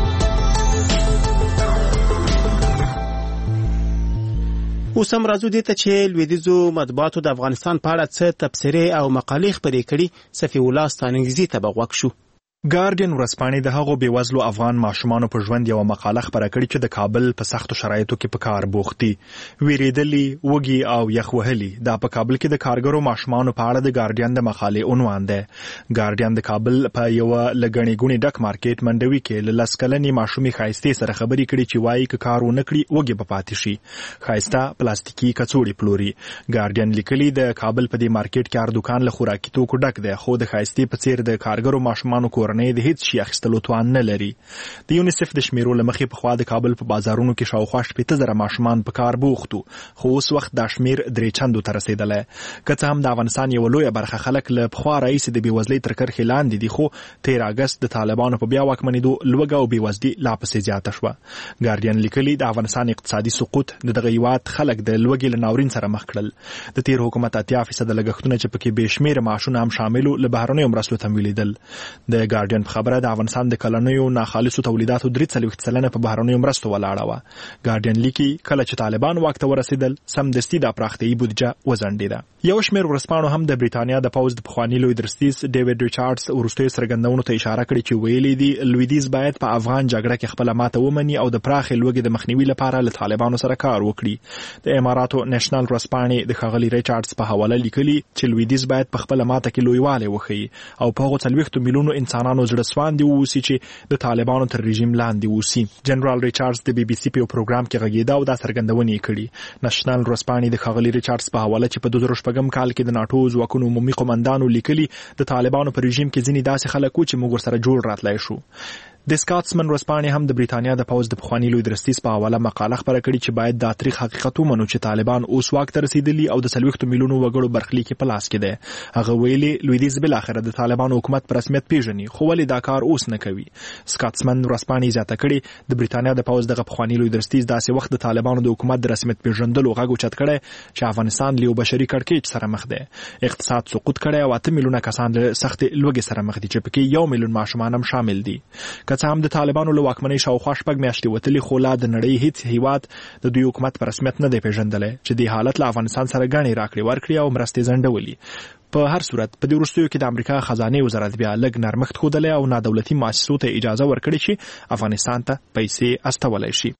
اوس هم راځو دې ته چې لویدیځو مطبوعاتو د افغانستان په اړه څه تبصرې او مقالې خپرې کړي. صفي الله ستانکزي ته به غوږ شو. ګارډین ورځپاڼې د هغو بېوزلو افغان ماشومانو په ژوند یوه مقاله خپره کړې چې د کابل په سختو شرایطو کې په کار بوخت دي. ویرېدلي، وږي او یخ وهلي. دا په کابل کې د کارګرو ماشومانو په اړه د ګارډین د مقالې عنوان دی. ګارډین د کابل په یوه له ګڼې ګوڼې ډک مارکیټ منډوي کې له لس کلنې ماشومې ښایستې سره خبرې کړي چې وایي که کار ونه کړي وږې به پاتې شي. ښایسته پلاستیکي کڅوړې پلوري. ګارډین لیکلي د کابل په دې مارکیټ کې هر دوکان له خوراکي توکو ډک دی، خو د ښایستې په څیر د کارګرو ماشومانو کور د هیڅ شي اخیستلو توان نه لري. د یونیسف د شمیرو له مخې پخوا د کابل په بازارونو کې شاوخوا شپېته زره ماشومان په کار بوخت وو، خو اوس وخت دا شمیر درې چندو ته رسېدلی. که څه هم د افغانستان یوه لویه برخه خلک له پخوا راهیسې د بېوزلۍ تر کرښې لاندې دي، خو تېر اګست د طالبانو په بیا واکمنېدو لوږه او بېوزلي لا پسې زیاته شوه. ګارډین لیکلي د افغانستان اقتصادي سقوط د دغه هېواد خلک د لوږې له ناورین سره مخ کړل. د تېر حکومت اتیا فیصده لګښتونه چې پکې بې شمېره معاشونه هم شامل وو له بهرنیو مرستو تمویلېدل. د ګارډین په خبره د افغانستان د کلنیو ناخالصو تولیداتو درې څلوېښت سلنه په بهرنیو مرستو ولاړه وه. ګارډین لیکي کله چې طالبان واک ته ورسېدل سمدستي دا پراختیایي بودیجه وځنډېده. یو شمېر ورځپاڼو هم د بریتانیا د پوځ د پخواني لوی درستیز ډیوډ ریچارډز وروستیو څرګندونو ته اشاره کړې چې ویلي دي لویدیځ باید په افغان جګړه کې خپله ماته ومني او د پراخې لوږې د مخنیوي لپاره له طالبانو سره کار وکړي. د اماراتو نېشنل ورځپاڼې د ښاغلي ریچارډز په حواله لیکلي چې لویدیځ باید په خپله ماته کې لویوالی وښیي او په هغو څلوېښتو میلیونو انسانانو زړه سواندې ووسي چې د طالبانو تر رژیم لاندې اوسي. جنرال ریچارډز د بي بي سي په یو پروګرام کې غږېده او دا څرګندونې یې کړي. نېشنل ورځپاڼې د ښاغلي ریچارډز په حواله چې په دوه زره شپږم کال کې د ناټو ځواکونو عمومي قومندانو لیکلي د طالبانو په رژیم کې ځینې داسې خلک وو چې موږ ورسره جوړ راتلی شو. د سکاټسمن ورځپاڼې هم د بریتانیا د پوځ د پخواني لوی درستیز په حواله مقاله خپره کړې چې باید دا تاریخ حقیقت ومنو چې طالبان اوس واک ته رسېدلي او د څلوېښتو میلیونو وګړو برخلیک یې په لاس کې دی. هغه ویلي لویدیځ بالاخره د طالبانو حکومت په رسمیت پیژني، خو ولې دا کار اوس نه کوي. سکاټسمن ورځپاڼې زیاته کړې د بریتانیا د پوځ دغه پخواني لوی درستیز داسې وخت د طالبانو د حکومت د رسمیت پیژندلو غږ اوچت کړی چې افغانستان له یو بشري کړکېچ سره مخ دی. اقتصاد سقوط کړی او اته میلیونه کسان له سختې لوږې سره مخ دي چې پکې یو میلیون ماشومان هم شامل دي. که څه هم د طالبانو له واکمنۍ شاوخوا شپږ میاشتې وتلي، خو لا د نړۍ هیڅ هیواد د دوی حکومت په رسمیت نه دی پیژندلی چې دې حالت له افغانستان سره ګڼې راکړې ورکړې او مرستې ځنډولي. په هر صورت په دې وروستیو کې د امریکا خزانې وزارت بیا لږ نرمښت ښودلی او نادولتي مؤسسو ته اجازه ورکړې چې افغانستان ته پیسې استولی شي.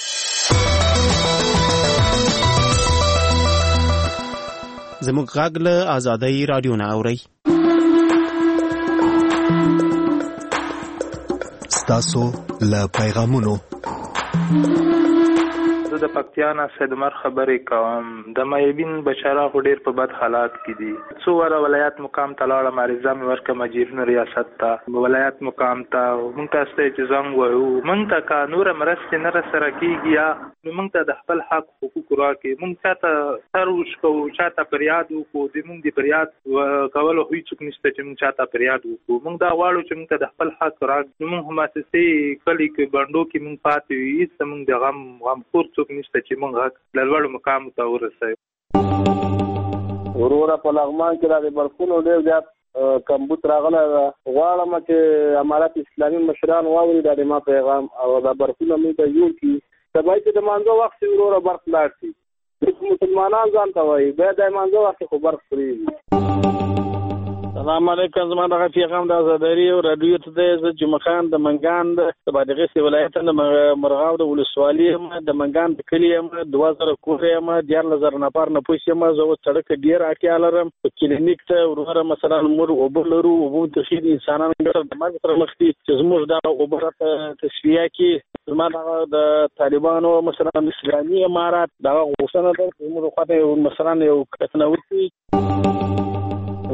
زموږ غږ له ازادۍ راډیو نه اورئ. ستاسو له پیغامونو زه د پکتیا نه سید عمر خبرې کوم. د مایبین بشرا خو ډېر په بد حالات کې دي. څو واره ولایت مقام ته لاړم، عریضه مې ورکړه مجیرونو ریاست ته، ولایت مقام ته. موږ ته ستاسو چې زنګ وایو موږ ته که نوره مرستې نه راسره کېږي یا نو موږ ته د خپل حق حقوق راکړي. موږ چاته سر وشکوو، چاته فریاد وکړو، د موږ د فریاد کولو هیڅ څوک نشته چې موږ چاته فریاد وکړو. موږ دا غواړو چې موږ ته د خپل حق راکړي. نو موږ مؤسسې کلي کې بڼډو کې موږ پاتې یو، هېڅ موږ د غم غمخور څوک نشته چې موږ حق له لوړو مقامو ته ورسوي. وروره په لغمان کې د برخونو ډېر زیات کمبود راغلی ده. غواړم چې امارت اسلامي مشران واوري دا د ما پیغام او دا برخونه موږ ته جوړ کړي. سبا چې د مانځه وخت شي وروره برق لاړ شي. مسلمانان ځان ته وایي باید د مانځه وخت خو برق پرېږدي. سلام علیکم. زما دغه پیغام د ازادۍ راډیو ته دی. زه جمعه خان د منګان د بادغیس ولایت د مرغاو د ولسوالۍ یم، د منګان د کلي یم، دوه زره کور یم، دیارلس زره نفر نفوس یم. زه اوس سړک ډېر اړتیا لرم. په کلینیک ته وروره مثلا موږ اوبه لرو، اوبو تصفیې د انسانانو ګټه د مرګ سره مخ دي چې زموږ دغه اوبه راته تصفیه کړي. زما دغه د طالبانو مثلا اسلامي امارات دغه غوښتنه ده چې زموږ خواته مثلا یو کتنه وکړي.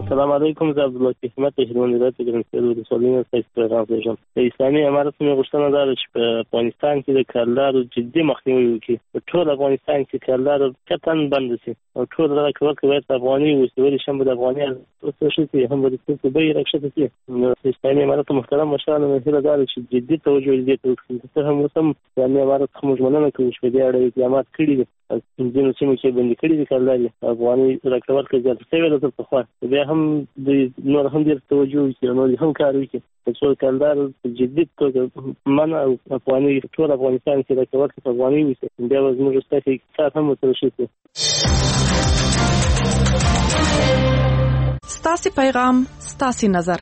السلام علیکم. زه عبدالله حکمت هلمند ولایت ګرمسیر ولسوالۍ نه تاسو پیغام لېږم. د اسلامي امارت نه غوښتنه ده چې په افغانستان کې د کارګرانو جدي مخنیوی وکړي. په ټول افغانستان کې کارګر قطعاً بند شي او ټول راکړه ورکړه باید افغاني وي، ولې شم د افغاني څه شي هم د څه به یې راکښته شي. نو اسلامي امارت محترم مشرانو هیله ده چې جدي توجه دې ته وکړي. څه هم وسم اسلامي امارت خو موږ مننه کوو چې دې اړه اقدامات کړي دي. ځینو سیمو کې بندي کړي دي کارګر افغاني راکړه ورکړه زیاته شوې ده تر پخوا. بیا هم د نور هم ډېر توجه وکړي، نور هم کار وکړي چې کارګر په جدي توګه منع او افغاني ټول افغانستان کې راکړه ورکړه افغاني وي. بیا زموږ ستاسو اقتصاد هم وسره شي. ستاسو پیغام ستاسو نظر.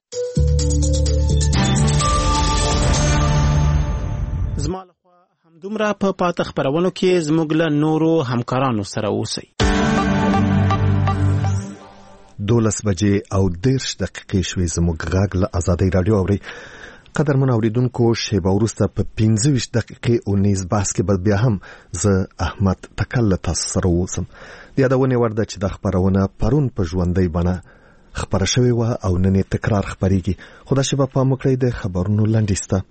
زما لخوا همدومره په پاته خبرونو کې زموږ له نورو همکارانو سره اوسئ. دولس بجې او دیرش دقیقې شوې. زموږ غږ له ازادۍ راډیو اورئ. قدرمن اوریدونکو، شیبه وروسته په پنځه ویشت دقیقې اونیز بحث کې به بیا هم زه احمد تکل له تاسو سره اوسم. د یادونې وړ ده چې دا خپرونه پرون په ژوندۍ بڼه خپره شوې وه او نن یې تکرار خپرېږي. خو دا شیبه پام وکړئ د خبرونو لنډیز ته.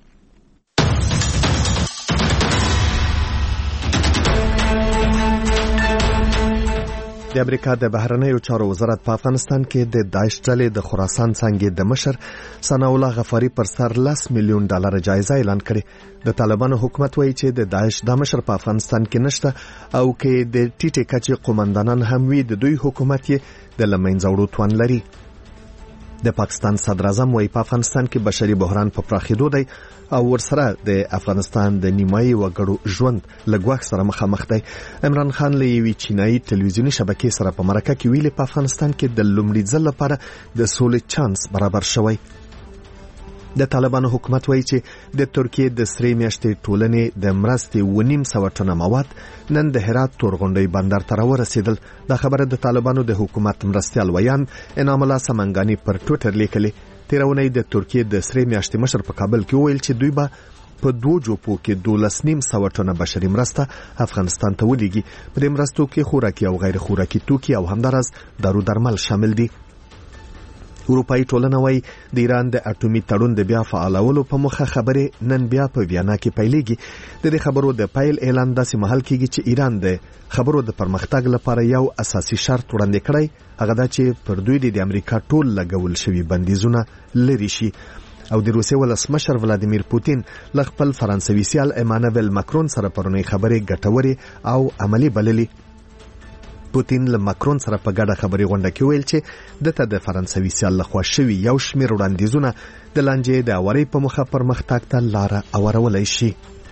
د امریکا د بهرنیو چارو وزارت په افغانستان کې د داعش ډلې د خراسان څانګې د مشر ثناء الله غفاري پر سر لس میلیون ډالر جایزه اعلان کړې. د طالبانو حکومت وایي چې د داعش د مشر په افغانستان کې نشته او کې د ټیټې کچې قومندانان هم وي، د دوی حکومت یې د له منځه وړو توان لري. د پاکستان صدر اعظم وایي په افغانستان کې بشري بحران په پراخېدو دی او ورسره د افغانستان د نیمایي وګړو ژوند له ګواښ سره مخامخ دی. عمران خان له یوې چینایي ټلویزیوني شبکې سره په مرکه کې ویلي په افغانستان کې د لومړي ځل لپاره د سولې چانس برابر شوی. د طالبانو حکومت وایي چې د ترکیې د سرې میاشتې ټولنې د مرستې ونیم سوه ټنه مواد نن د هرات تورغونډۍ بندر ته راورسېدل. دا خبره د طالبانو د حکومت مرستیال ویان انعام الله سمنګاني پر ټویټر لیکلې. تېره اونۍ د ترکیې د سرې میاشتې مشر په کابل کې وویل چې دوی به په دوه جوپو کې دولس نیم سوه ټنه بشري مرسته افغانستان ته ولېږي. په دې مرستو کې خوراکي او غیر خوراکي توکي او همداراز دارو درمل شامل دي. اروپایي ټولنه وایي د ایران د اټومي تړون د بیا فعالولو په موخه خبرې نن بیا په ویانا کې پیلېږي. د دې خبرو د پیل اعلان داسې مهال کېږي چې ایران د خبرو د پرمختګ لپاره یو اساسي شرط وړاندې کړی، هغه دا چې پر دوی د امریکا ټول لګول شوي بندیزونه لرې شي. او د روسیې ولسمشر ولادیمیر پوتین له خپل فرانسوي سیال ایمانوئل ماکرون سره پرونی خبرې ګټورې او عملی بللې. پوتین له ماکرون سره په ګډه خبري غونډه کې ویل چې دته د فرانسوي سیال لخوا شوي یو شمېر وړاندیزونه د لانجې د اورۍ په مخه پرمختګ ته لاره اورولای شي.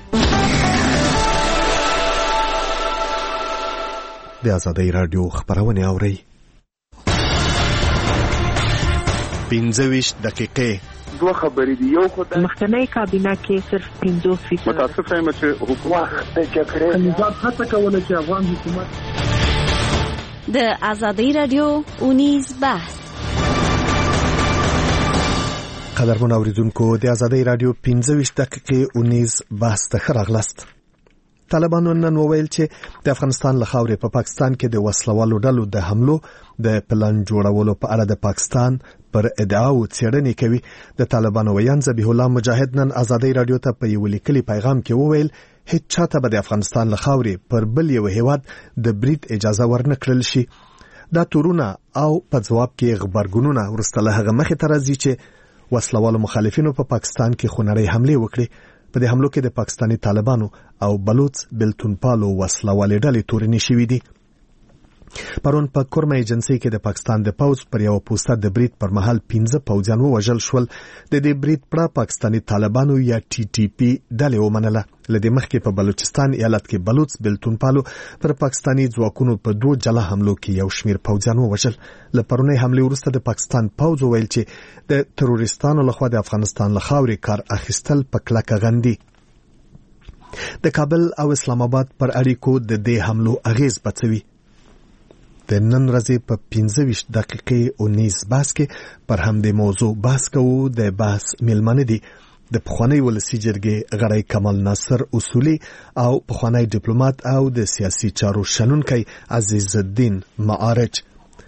د ازادۍ راډیو خبرونه اورئ. پنځه ویشت دقیقې دوه خبرې دي. یو خو د مخکنی کابینه کې صرف پنځوس فیصد متاسف یم چې حکومت د جګړې نظام هڅه کوله چې افغان حکومت د ازادۍ راډیو اونیز بحث. قدرمن اوریدونکو، د ازادۍ راډیو پنځه ویشت دقیقې اونیز بحث ته ښه راغلاست. طالبانو نن وویل چې د افغانستان له خاورې په پاکستان کې د وسلوالو ډلو د حملو د پلان جوړولو په اړه د پاکستان پر ادعاو څېړنې کوي. د طالبانو ویان ذبیح الله مجاهد نن ازادۍ راډیو ته په یو لیکلي پیغام کې وویل هیڅ چاته به د افغانستان له خاورې پر بل یو هیواد د برید اجازه ورنه کړل شي. دا تورونه او په ځواب کې غبرګونونه وروسته له هغه مخې ته راځي چې وسلوالو مخالفینو په پاکستان کې خونړۍ حملې وکړې. په دې حملو کې د پاکستاني طالبانو او بلوچ بلتونپالو وسلوالې ډلې تورنې شوې دي. پرون په کورمه ایجنسی کې د پاکستان د پوځ پر یو پوسټه د برید پر مهال پنځه پوځیان ووژل شول. د دې برید پر پاکستاني طالبانو یا ټي ټي پی ډلې ومنله. لدې مخکې په بلوچستان ایالت کې بلوچ بلتونپالو پر پاکستاني ځواکونو په دوه جلا حملو کې یو شمیر پوځیان ووژل. له پرونی حملې وروسته د پاکستان پوځ ویل چې د تروریستانو لخوا د افغانستان له خاورې کار اخیستل په کلکه غندي. د کابل او اسلام آباد پر اړیکو د دې حملو اغیز بڅوي. د نن ورځې په پنځه ویشت دقیقې اونیز بحث کې پر همدې موضوع بحث کوو. د بحث میلمانه دي د پخوانی ولسی جرګې غړی کمال ناصر اصولي او پخوانی ډیپلوماټ او د سیاسي چارو شنونکی عزیز الدین معارج.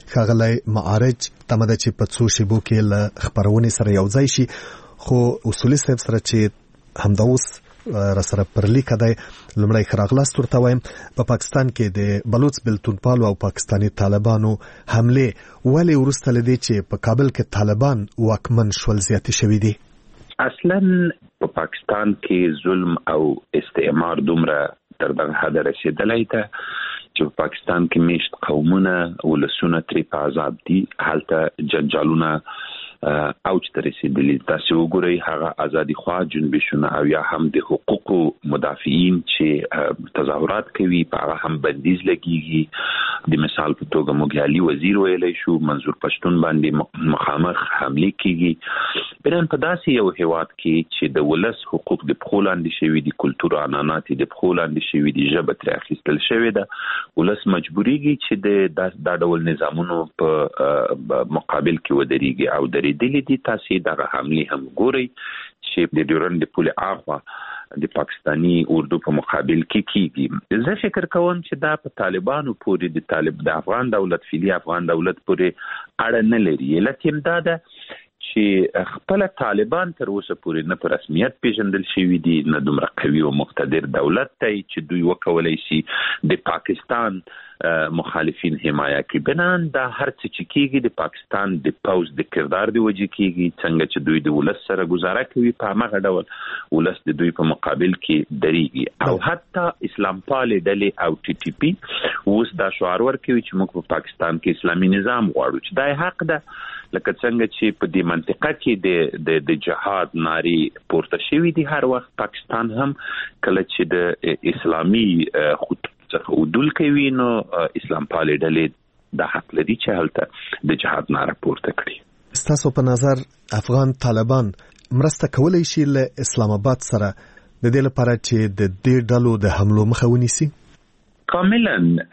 ښاغلی معارج تمه ده چې په څو شیبو کې له خپرونې سره یو ځای شي، خو اصولي صاحب سره چې همدا اوس را سره پر لیکه دی، لومړی ښه راغلاست ورته وایم. په پاکستان کې د بلوچ بلتونپالو او پاکستاني طالبانو حملې ولې وروسته له دې چې په کابل کې طالبان واکمن شول زیاتې شوي دي؟ اصلا په پاکستان کې ظلم او استعمار دومره تر دغه حده رسېدلی ده چې په پاکستان کې میشت قومونه ولسونه ترې په عذاب دي. هلته جنجالونه اوج ته رسیدلی. تاسو وګورئ هغه ازادي خوا جنبشونه او یا هم د حقوقو مدافعین چې تظاهرات کوي په هغه هم بندیز لګیږي. د مثال په توګه موږ علي وزیر ویلی شو منظور پښتون باندې مخامخ حمله کیږي. بنان په داسې یو هیواد کې چې د ولس حقوق د پخو لاندې شوي دي، کلتور عنعنات د پخو لاندې شوي دي، ژبه ترې اخیستل شوې ده، ولس مجبوریږي چې د دا ډول نظامونو په مقابل کې ودرېږي او درې دلی دي. تاسو دغه حمله هم ګورئ چې د ډیورند پولې اخوا د پاکستانی اردو په مقابل کې کیږي. زه فکر کوم چې دا په طالبانو پورې د طالب د افغان دولت فعلی افغان دولت پورې اړه نه لري. لکه دا ده چې خپل طالبان تر اوسه پورې نه په رسمیت پیژندل شوی دي، نه دومره قوي او مقتدر دولت دی چې دوی وکولای شي د پاکستان مخالفین حمایه کوي. بنان دا هر څه چې کیږي د پاکستان د پوز د کردار دی وجه کیږي، څنګه چې دوی د ولس سره گزاره کوي په هغه ډول ولس د دوی په مقابل کې دریږي. او حتی اسلام پال ډلې او ټي ټي پی اوس دا شعار ورکوي چې موږ په پاکستان کې اسلامي نظام غواړو، چې دا حق ده. لکه څنګه چې په دې منطقه کې د د جهاد ناری پورته شوی دي، هر وخت پاکستان هم کله چې د اسلامي خود څخه ودول کوي نو اسلام پالې ډلې د حق لري چې هلته د جهاد ناره پورته کړي. ستاسو په نظر افغان طالبان مرسته کولای شي له اسلام آباد سره د دې لپاره چې د دې ډلو د حملو مخه ونیسي؟ کاملا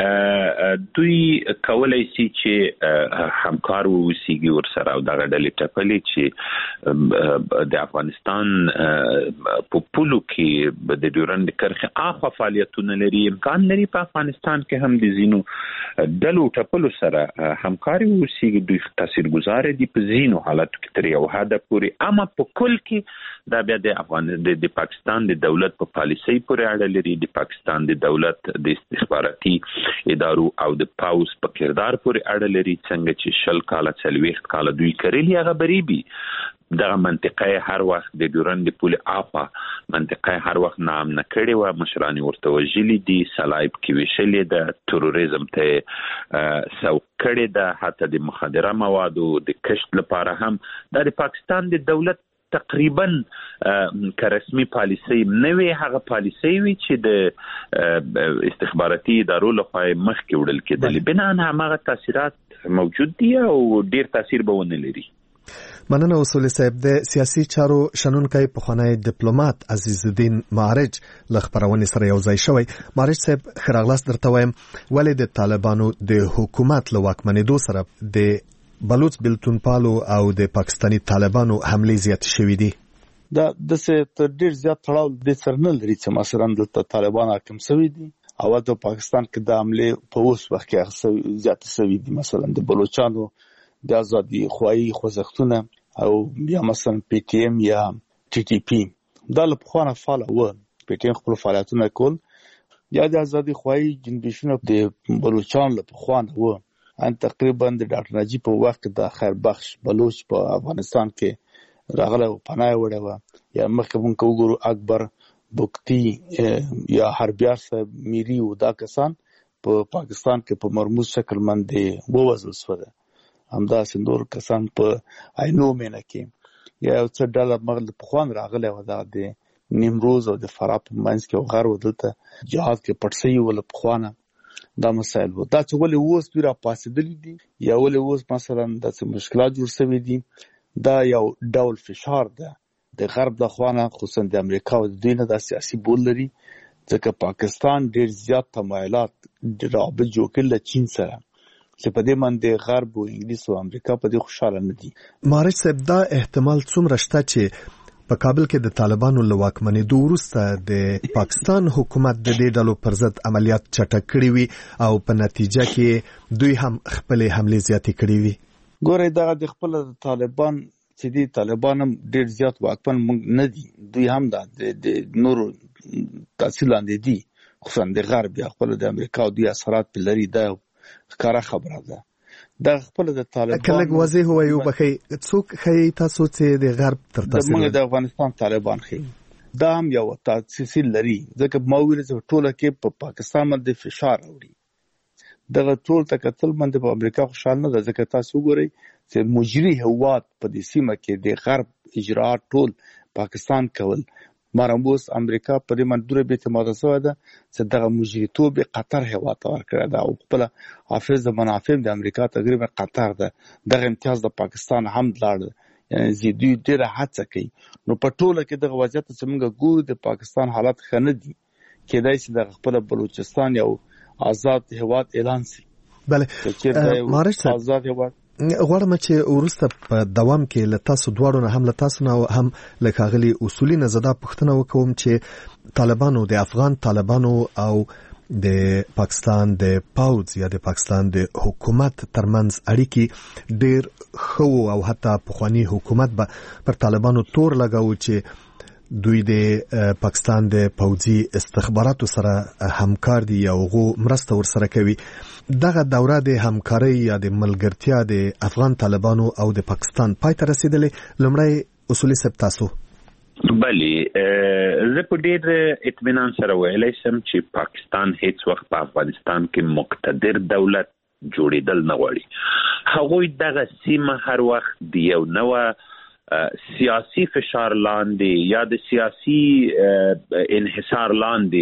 دوی کولای شي چې همکار ووسیږي ورسره او دغه ډلې ټپلې چې د افغانستان په پولو کې د ډیورند کرښې اخوا فعالیتونه لري. امکان لري په افغانستان کې هم د ځینو ډلو ټپلو سره همکاري ووسیږي. دوی تاثیرګذار دي په ځینو حالاتو کې تر یو حده پورې، اما په کل کې دا بیا د افغان د پاکستان د دولت په پالیسۍ پورې اړه لري، د پاکستان د دولت د استخباراتي ادارو او د پاوز په کردار پورې اړه لري. څنګه چې شل کاله څلوېښت کاله دوی کړلي هغه بریبي دغه منطقه هر وخت د ډیورند پولې اخوا منطقه هر وخت نامنه کړې وه، مشران ورته وژلي دي، صلایب کې ویشلې ده، تروریزم ته سوق کړې ده، حتی د مخدره موادو د کشت لپاره هم دا د پاکستان د دولت تقریبا که رسمي پالیسي نه وي، هغه پالیسي وي چې د استخباراتي ادارو لخوا مخکې وړل کېدلې. بنان هماغه تاثیرات موجود دي او ډیر تاثیر به ونه لري. مننه اصولي صاحب. د سیاسي چارو شنونکی پخوانی ډیپلوماټ عزیز الدین معارج له خپرونې سره یو ځای شوی. معارج صاحب ښه راغلاست درته وایم، ولې د طالبانو د حکومت له واکمنېدو سره د بلوچ بلتونپالو او د پاکستاني طالبانو حملې زیات شوې دي؟ دا د څه تر ډیر زیات تړاو د سر نه لري چې مثلا د طالبان حاکم شوی دي او د پاکستان کې د حملې په اوس وخت کې زیات شوی دي. مثلا د بلوچستانو د ازادي خوایي خوځښتونه او بیا مثلا پی ټی ایم یا ټي ټي پی دا له پخوانه فعال و، پی ټی ایم خپل فعالیتونه کول، یا د ازادي خوایي جنبشونه د بلوچستان له پخوانه و. ان تقریبا د ډاکټر نجیب په وخت د خیر بخش بلوچ په افغانستان کې راغله او پناه وړه و، یا مخکې مونږ وګورو اکبر بوکتی یا حربیار صاحب میری او دا کسان په پاکستان کې په مرموز شکل باندې ووزل شول. همدا سندور کسان په عینو مینه کې یا څه ډله مغل په خوان راغله و، دا د نیمروز او د فراه په منځ کې غر ودلته جهاد کې پټسي ول په خوانه دا مسائل وو. دا چې ولې اوس دوی را پاسېدلي دي یا ولې اوس مثلا داسې مشکلات جوړ شوي دي، دا یو ډول فشار ده د غرب د خوانه، خصوصا د امریکا او د دوی نه دا سیاسي بول لري، ځکه پاکستان ډېر زیات تمایلات رابط جوړ کړي له چین سره چې په دې باندې غرب او انګلیس او امریکا په دې خوشاله نه دي. معارج صاحب دا احتمال څومره شته چې په کابل کې د طالبانو له واکمنېدو وروسته د پاکستان حکومت د دې ډلو پر ضد عملیات چټک کړي وي او په نتیجه کې دوی هم خپل حملې زیاتې کړي وي. ګورئ دغه د خپل طالبان چې دي طالبان هم ډېر زیات واکمن نه دي، دوی هم د نورو تاثیر لاندې دي، خصوصا د غرب یا خپل د امریکا او دوی اثرات په لري. دا ښکاره خبره ده. دا خپل د طالبان کله واضح وایو بخي څوک خي تاسو چې د غرب تر تاثیر د د افغانستان طالبان خي دا هم یو تاسیس لري، ځکه ما ویل چې ټوله کې په پا پاکستان باندې فشار اوري. دغه ټول تکتل باندې په امریکا خوشاله نه ده، ځکه تاسو وګورئ چې مجري هواد په دې سیمه کې د غرب اجرات ټول پاکستان کول. مرموز امریکا په دې منډوره به اعتماد شوی ده چې دغه مجریتوب قطر هوا ته ورکړی ده او خپل حافظ د منافع د امریکا تقریبا قطر ده. دغه امتیاز د پاکستان هم لاړ، یعنی زیدي ډیره هڅه کوي. نو په ټوله کې دغه وضعیت چې موږ ګورو د پاکستان حالت ښه نه دي، کېدای شي د خپل بلوچستان یو آزاد هواد اعلان شي. بله مارش آزاد هواد غواړم چې وروسته په دوام کې له تاسو دواړو نه هم له تاسو نه هم له ښاغلي اصولي نه زه دا پوښتنه وکوم چې طالبانو د افغان طالبانو او د پاکستان د پوځ یا د پاکستان د حکومت ترمنځ اړیکې ډېر ښه او حتی پخوانی حکومت به پر طالبانو تور لګاوه چې دوی د پاکستان د پوځي استخباراتو سره همکار دي او غو مرسته ورسره کوي. دغه دوره د همکارۍ یا د ملګرتیا د افغان طالبانو او د پاکستان پای ته رسیدلې. لومړی اصولي صاحب تاسو. بلی زه په ډېر اطمینان سره ویلی شم چې پاکستان هیڅ وخت په افغانستان کې مقتدر دولت جوړېدل نه غواړي. هغوی دغه سیمه هر وخت د یو نوه سیاسی فشار لاندې یا د سیاسی انحصار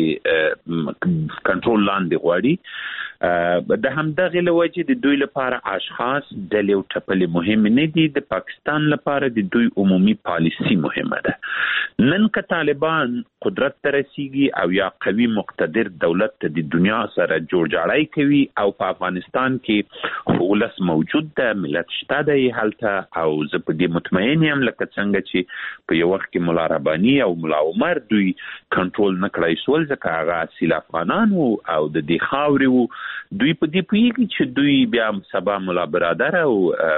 لاندې کنټرول لاندې غواړي. د همدغه لوجه د دوی لپاره اشخاص ډلې او ټپلې مهم نه دي، د پاکستان لپاره د دوی عمومي پالیسی مهمه ده. نن که طالبان قدرت ته رسیږي او یا قوي مقتدر دولت ته د دنیا سره جوړجاړی کوي او په افغانستان کې ولس موجود ده، ملت شته دی هلته، او زه په دې مطمئن یم لکه څنګه چې په یو وخت کې مولا رباني او مولا عمر دوی کنټرول نه کړی سول ځکه هغه اصیل افغانان وو او د دې خاورې وو. دوی په دې پوهېږي چې دوی بیا سبا مولا برادر او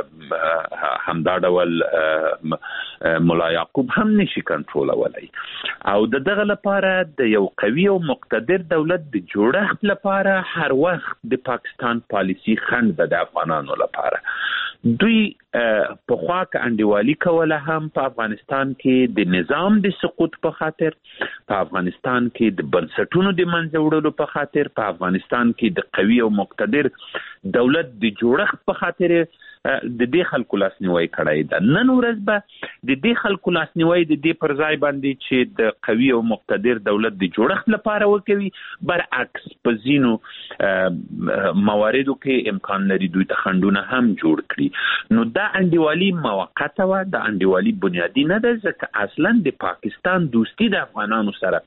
همدا ډول مولا یعقوب هم نشي کنټرولولی. او د دغه لپاره د یو قوي او مقتدر دولت د جوړښت لپاره هر وخت د پاکستان پالیسی خنډ ده د افغانانو لپاره. دوی په خوا کې انډیوالي کوله هم په افغانستان کې د نظام د سقوط په خاطر، په افغانستان کې د بنسټونو د منځه وړلو په خاطر، په افغانستان کې د قوي او مقتدر دولت د جوړښت په خاطر د دې خلکو لاسنیوي کړی ده. نن ورځ به د دې خلکو لاسنیوي د دې پر ځای باندې چې د قوي او مقتدر دولت د جوړښت لپاره وکوي، برعکس په ځینو مواردو کې امکان لري دوی ته خنډونه هم جوړ کړي. نو دا انډیوالي موقته وه، دا انډیوالي بنیادي نه ده، ځکه اصلا د پاکستان دوستی د افغانانو سره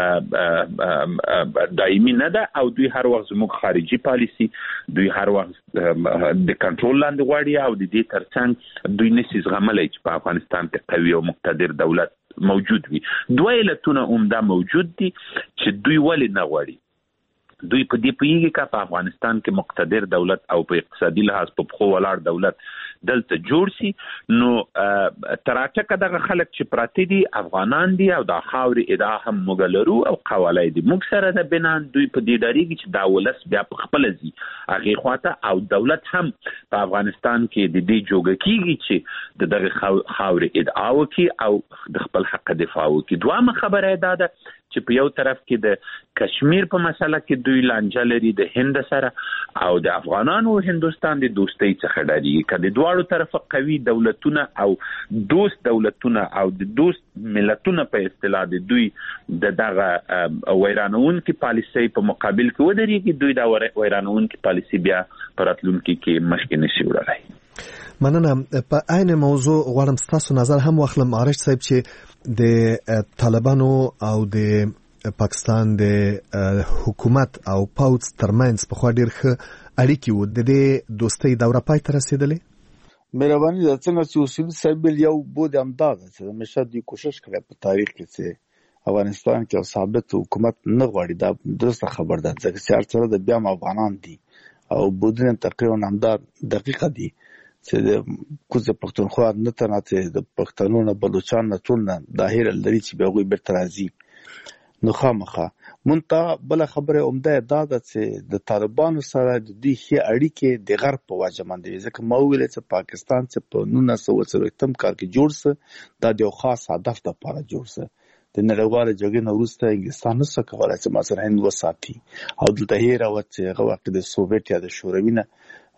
دایمي نه ده او دوی هر وخت زموږ خارجي پالیسی دوی هر وخت د کنټرول لاندې او د دې ترڅنګ دوی نشي زغملی چې په افغانستان کې قوي او مقتدر دولت موجود وي. دوه علتونه عمده موجود دي چې دوی ولې نه غواړي. دوی په دې پوهېږي که په افغانستان کې مقتدر دولت او په اقتصادي لحاظ په پښو ولاړ دولت دلته جوړ شي، نو تر اټکه دغه خلک چې پراته دي افغانان دي او دا خاورې ادعا هم موږ لرو او قوالی دي موږ سره د بنان. دوی په دې ډارېږي چې دا ولس بیا په خپله ځي هغې خواته او دولت هم په افغانستان کې د دې جوګه کېږي چې د دغه خاورې ادعا وکړي او د خپل حق دفاع وکړي. دویمه خبره یې دا ده چې په یو طرف کې د کشمیر په مسله کې دوی لانجه لري د هند سره او د افغانانو او هندوستان د دوستۍ څخه ډارېږي. که د دواړو طرفه قوي دولتونه او دوست دولتونه او د دوست ملتونه په اصطلاح د دوی د دغه ویرانونکي پالیسۍ په مقابل کې ودرېږي، دوی دا ویرانونکي پالیسي بیا په راتلونکي کې مخکې نشي وړلی. مننه. په عین موضوع غواړم ستاسو نظر هم واخلم عارش صاحب چې د طالبانو او د پاکستان د حکومت او پوځ ترمنځ په خوا ډېر ښه اړیکې وو. د دې دوستۍ دوره پای ته رسېدلې؟ مهرباني د څنګه چې اصولي صاحب یو بود امداد چې همیشه دوی کوشش کړی په تاریخ کې چې افغانستان کې یو ثابت حکومت نه غواړي. دا درسته خبر ده ځکه چې هر څه د بیا افغانان دي او بودنه تقریبا امداد دقیقه دي چې د کوزه پښتونخوا نه تناته د پښتنو نه بلوچستان نه ټول نه داهر لري چې به غوي بیرته راځي. نو خامخه مونته بل خبره عمده دا ده چې د طالبانو سره د دې هي اړیکې د غرب په واجه باندې ځکه ما ویل چې پاکستان چې په نولس سوه څلوېښتم کال کې جوړ سه دا د یو خاص هدف لپاره جوړ سه. د نړیوال جګړې نه وروسته انګلستان نسو کولای چې مثلا هند وساتي او دلته هي راوت چې هغه وخت د سوویت یا د شوروي نه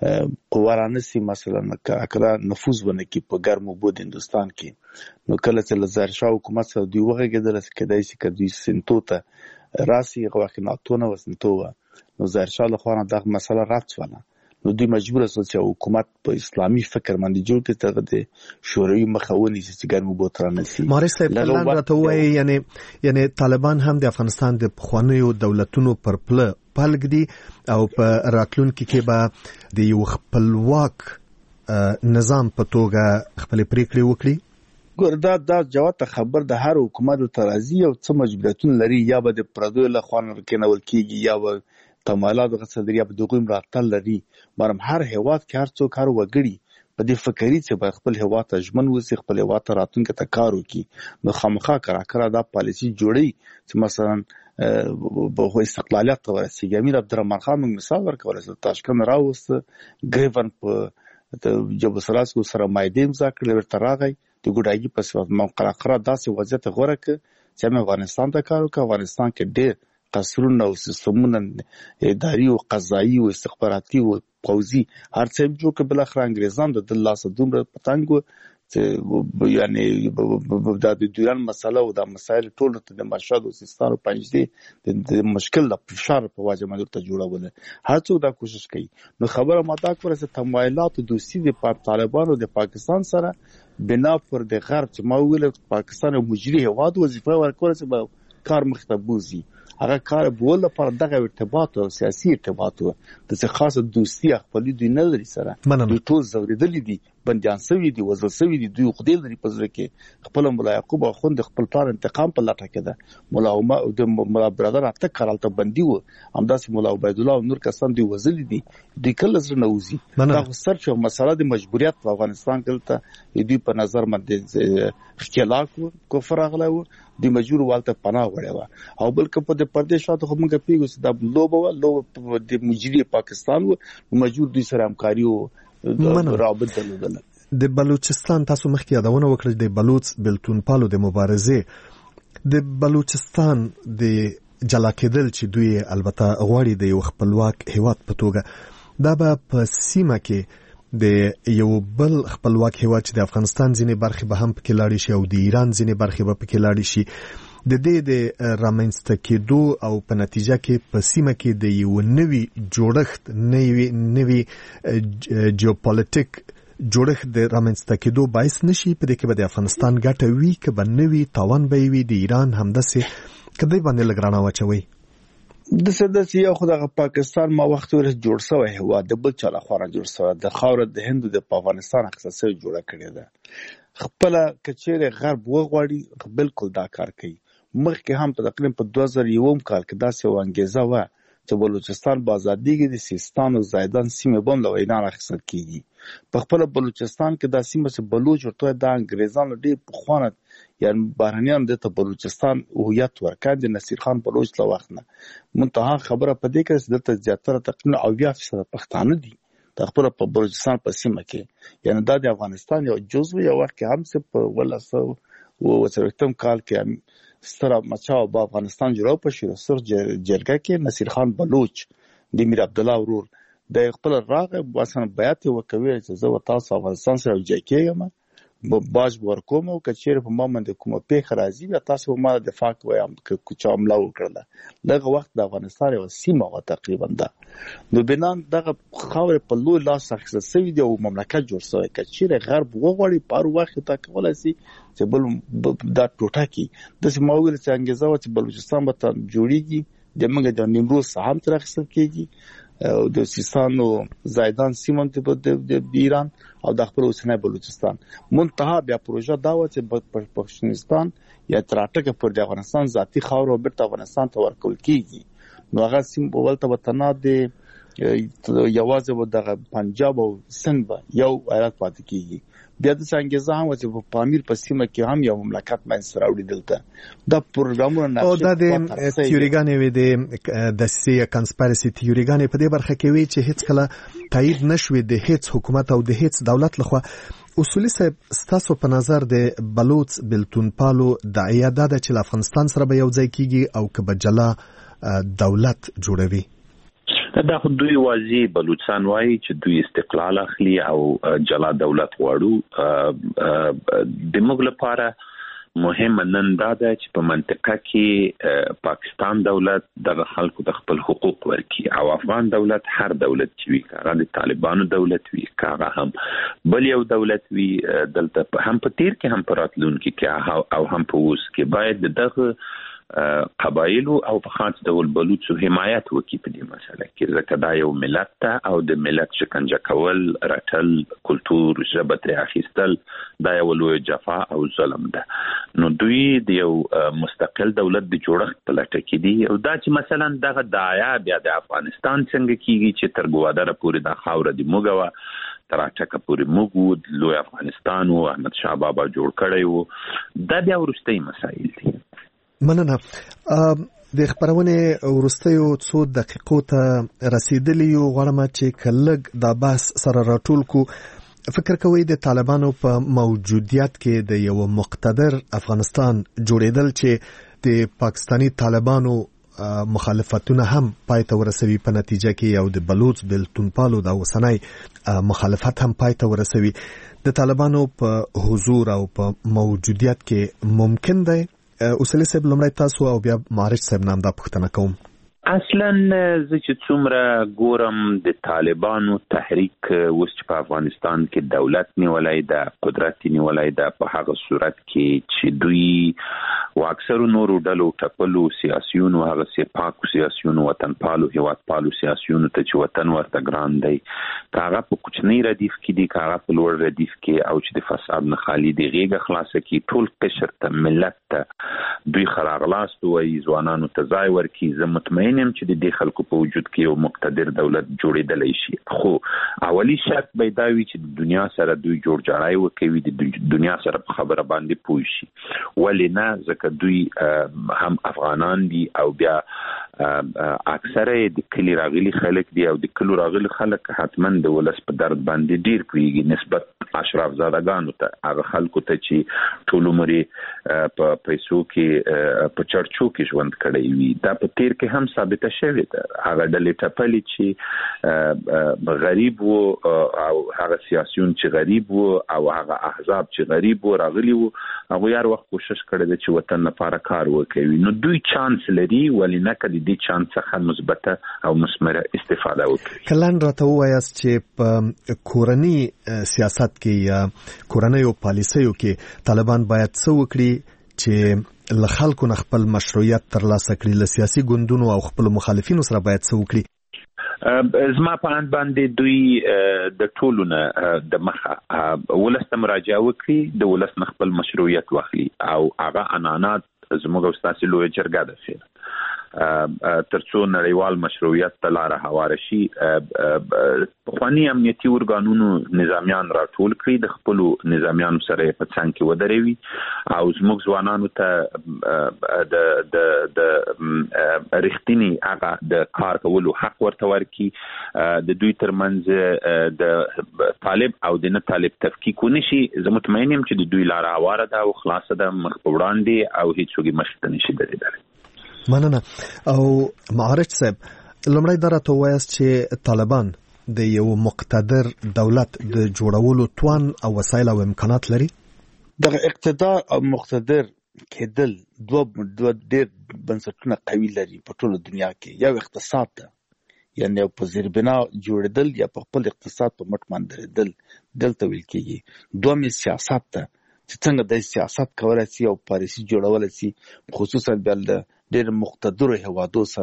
قوارانسی مثلا اکرا نفوذ ونکي په ګرمو بود هندستان کې. نو کله چې لزار شاه حکومت سره دوی وغږېدل چې کدای شي کدوې سنتو ته راسي هغه وخت ناتونه وسنتو نو زار شاه له خوا دغه مسله راځوله. نو دوی مجبور شول چې حکومت په اسلامي فکر باندې جوړ کړي ته د شوروي مخاوني چې ګرمو بوت رانسي. مارس پلان راته وایي یعنی یعنی طالبان هم د افغانستان د پخوانیو دولتونو پر پله پلګ دي او په راتلونکي کې به د یو خپلواک نظام په توګه خپل پریکړې وکړي. ګوردا دا جواب خبر د هر حکومت ترازی او څه مجبوریتونه لري یا به د پردو له خوان ورکینول کیږي یا به تمایلات غصدري یا به دغه مراتل لري. مرم هر هیواد کې هر څوک هر وګړي په دې فکرې چې خپل هیواد ته ژمن وسی خپل هیواد ته راتونکو ته کار وکړي. نو خامخا کرا کرا دا پالیسی جوړي چې مثلا به استقلالیت ته ورسیږي. امیر عبدالرحمن خان مثال ورکول چې تاشکند راوست ګریفن په جبل سراسکو سره مایده امضا کړل ورته راغی د ګډاګي په سبب موقعه خره داسې وضعیت غوړه ک چې افغانستان ته کار وکړ. افغانستان کې ډېر قصرونه او سیستمونه اداري او قضایي او استخباراتي او پوځي هر څه جوړ کړ. بل اخر انګريزان د لاسه دومره پتنګ چې یعنی د دوران مسله او د مسایل ټول ته د مشهد او سیستان او پنځدي د مشکل د فشار په واجه باندې ته جوړول هر څوک دا کوشش کوي. نو خبره ماته کوله چې تمایلات دوستي د طالبانو د پاکستان سره بنا پر د غرب چې ما ویل پاکستان مجري هواد وظیفه ورکول چې کار مخته بوزي هغه کار بول لپاره دغه ارتباط او سیاسي ارتباط و د څه خاصه دوستي خپل دوی نه لري سره دوی ټول زوریدل دي بنديان سوي دي وزل سوي دي دوی خدای لري په ځل کې خپل مولا یعقوب اخوند خپل پلان انتقام په لټه کې ده. مولا عمر او د مولا برادر اته کارالته بندي و همداسې مولا عبید الله او نور کسان دی وزل دي دوی کله زر نوزي دا سرچ او مسله د مجبوریت په افغانستان کې ته دوی په نظر باندې خلاق کفر اغلا و د مجبور والته پناه وړي او بلکې په د پردیشاتو خو موږ پیګو چې د لوبو لوب د مجري پاکستان و مجبور دوی سره همکاري او رابط درلودل. د بلوچستان تاسو مخکې یادونه وکړه د بلوچ بلتون پالو د مبارزه د بلوچستان د جلا کېدل چې دوی البته غواړي د یو خپلواک هیواد په توګه دا به په سیمه کې د یو بل خپلواک هیواد چې د افغانستان ځینې برخې به هم پکې لاړې شي او د ایران ځینې برخې به پکې لاړې شي د دې د رامنځته کېدو او په نتیجه کې په سیمه کې د یو نوي جوړښت نوي نوي جیوپولیټیک جوړښت د رامنځته کېدو باعث نشي په دې کې به د افغانستان ګټه وي که به نوي تاوان به وي د ایران همداسې کدی باندې لګرانه واچوي. د سدس یو خدای پاکستان ما وخت ور جوړ شوی هیواد د بل چاله خورا جوړ شوی د خاور د هند د افغانستان اختصاصي جوړه کړی ده خپل کچېره غرب وغواړي بالکل دا کار کوي. مخکې هم په تقریبا په دوه زره یو کال کې داسې وانګیزه و چې بلوچستان په ازادۍ کې د سیستان او زیدان سیمه باندې وینار اخیستل کیږي. په خپل بلوچستان کې د سیمه چې بلوچ ورته د انګریزانو ډېر په خوانت یعنی بهرنیان د ته بلوچستان هویت ورکړ د نصیر خان بلوچ له وخت نه منتها خبره په دې کې چې د زیاتره تقریبا اویا فیصد پښتانه دي د خپل په بلوچستان په سیمه کې یعنی د افغانستان یو جزو یو وخت هم څه په ولاسو او وڅرتم کال کې ستر مچاو په افغانستان جوړو په شیر سر جرګه کې نصیر خان بلوچ د میر عبد الله ورور د خپل راغه واسن بیات وکوي چې زه تاسو افغانستان سره جوړ کېږم باج ورکوم او کچېره په ما باندې کومه پیښه راځي بیا تاسو ما دفاع کوم که چا عمله وکړه دغه وخت د افغانستان یو سیمه و تقریبا ده نو بنان دغه خاور په لوی لاس اخیستل شوی دی او مملکت جوړ شوی کچېره غرب وغوړي په وخت ته کولای شي چې بل دا ټوټه کی د سیمه ویل چې انګیزه و چې بلوچستان به جوړیږي د موږ د نیمروز هم تر اخیستل کیږي د سیستان او زیدان سیمون د ایران او د خپل اوسنۍ بلوچستان. منتها بیا پروژه دا و چې پښتونستان یا تراټکه پر د افغانستان ذاتی خاور او بیرته افغانستان ته ورکول کیږي. نو هغه سیم په ولته وطن د یوازې و د پنجاب او سند به یو ایالت پاتې کیږي. بیا د څنګه هم چې په پامیر په سیمه کې هم یو مملکت منځ راوړي دلته دا پروګرامونه او د تیوریګانې وي د د سی کنسپیرسي تیوریګانې په دې برخه کې وي چې هیڅ کله تایید نشوي د هیڅ حکومت او د هیڅ دولت لخوا. اصولي صاحب ستاسو په نظر د بلوچ بلتون پالو د ایاده د چې افغانستان سره به یو ځای کیږي او که به جلا دولت جوړوي؟ دا خو دوی واضح بلوچستان وایي چې دوی استقلال اخلي او جلا دولت غواړو. د موږ لپاره مهم نن دا ده چې په منطقه کې پاکستان دولت د خلکو د خپل حقوق ورکړي او افغان دولت هر دولت چې وي هغه د طالبانو دولت وي هغه هم بل یو دولت وي دلته هم په تیر کې هم په راتلونکي کې او هم په اوس کې باید دغه قبایلو او په خاص ډول بلوچو حمایت وکړي په دې مسله کې ځکه دا یو ملت ته او د ملت شکنجه کول رټل کلتور ژبه ترې اخیستل دا یو لوی جفا او ظلم ده. نو دوی د یو مستقل دولت د جوړښت په لټه کې دي او دا چې مثلا دغه دایا بیا د افغانستان څنګه کیږي چې تر ګوادره پورې د خاور د موګوا تر اټکه پورې موږ لوی افغانستان او احمد شاه بابا جوړ کړی وو دا بیا ورستۍ مسایل دي. مننه. د خبرونه ورستیو څو دقیقو ته رسیدلی یو غواړم چې کلګ د باس سره راټول کو. فکر کوي د طالبانو په موجودیت کې د یو مقتدر افغانستان جوړیدل چې د پاکستانی طالبانو مخالفتونه هم پای ته ورسوي په نتیجه کې او د بلوچ بلتون پالو د اوسنۍ مخالفت هم پای ته ورسوي. د طالبانو په حضور او په موجودیت کې ممکن دی اصلي صاحب لمړی تاسو او بیا معارج صاحب نام دا پوښتنه کوم. اصلا زه چې څومره ګورم د طالبانو تحریک اوس چې په افغانستان کې دولت نیولای ده قدرت نیولای ده په هغه صورت کې چې دوی او اکثر نورو ډلو ټپلو سیاسيونو هغه سي پاکو سیاسيونو وطن پالو هیواد پالو سیاسيونو ته چې وطن ورته ګران دی کاغه په کوچنی ردیف کې دی کاغه په لوړ ردیف کې او چې د فساد نه خالی دی غیګه خلاصه کې ټول قشر ته ملت ته دوی خراغلاست وای ځوانانو ته ځای ورکي زه مطمئن یم چې د دې خلکو په وجود کې یو مقتدر دولت جوړېدلی شي. خو اولی شرط به دا وي چې د دنیا سره دوی جوړ جاړی وکوي د دنیا سره په خبره باندې پوه شي ولې نه ځکه دوی هم افغانان دي او بیا اکثره د کلی راغلي خلک دي او د کلو راغلي خلک حتما د ولس په درد باندې ډیر کوي نسبت اشراف زادگانو ته هغه خلکو ته چې ټول عمر په پیسو کې په چرچو کې ژوند کړی وي دا په تیر کې هم ثابته شوې ده. هغه ډلې ټپلې چې غریب وو او هغه سیاسيون چې غریب وو او هغه احزاب چې غریب وو راغلي وو هغه یار وخت کوشش کړی دی چې وطن لپاره کار وکړي. نو دوی چانس لري ولې نه کړي دي چانس څخه مثبته او مثمره استفاده وکړي. کلن راته وایاست چې په کورنی سیاست کې یا کورنۍ او پالیسیو کې طالبان باید څه وکړي چې له خلکو نه خپل مشروعیت ترلاسه کړي له سیاسي ګوندونو او خپل مخالفینو سره باید څه وکړي؟ زما په اند باندې دوی د ټولو نه د مخه ولس ته مراجعه وکړي د ولس نه خپل مشروعیت واخلي او هغه عنانات زموږ استاسي لوی جرګه ده فعلا ترڅو نړیوال مشروعیت ته لار هواره شي پخواني امنیتي ارګانونو نظامیان راټول کړي د خپل نظامیانو سره په څنګ کې ودرېوي او زموږ ځوانانو ته د د د رښتینی هغه د کار کولو حق ورته ورکړي د دوی ترمنځ د طالب او د نه طالب تفکیک ونشي زه مطمئن یم چې د دوی لار هواره ده او خلاصه ده مخ په وړاندې او هیڅوک مشته نشي درېدلی. مننه. او معارج صاحب لمړی دا راته وایاست چې طالبان د یو مقتدر دولت د جوړولو توان او وسایل او امکانات لري؟ دغه اقتدار او مقتدر کېدل دوه دوه ډېر بنسټونه قوي لري په ټوله دنیا کې. یو اقتصاد ده یعنی په زیربنا جوړېدل یا په خپل اقتصاد په مټ باندې درېدل دلته ویل کېږي. دویم سیاست ده چې څنګه د سیاست کولای شي او پالیسي جوړولای شي خصوصا بل د ډېر مقتدر هوادو سره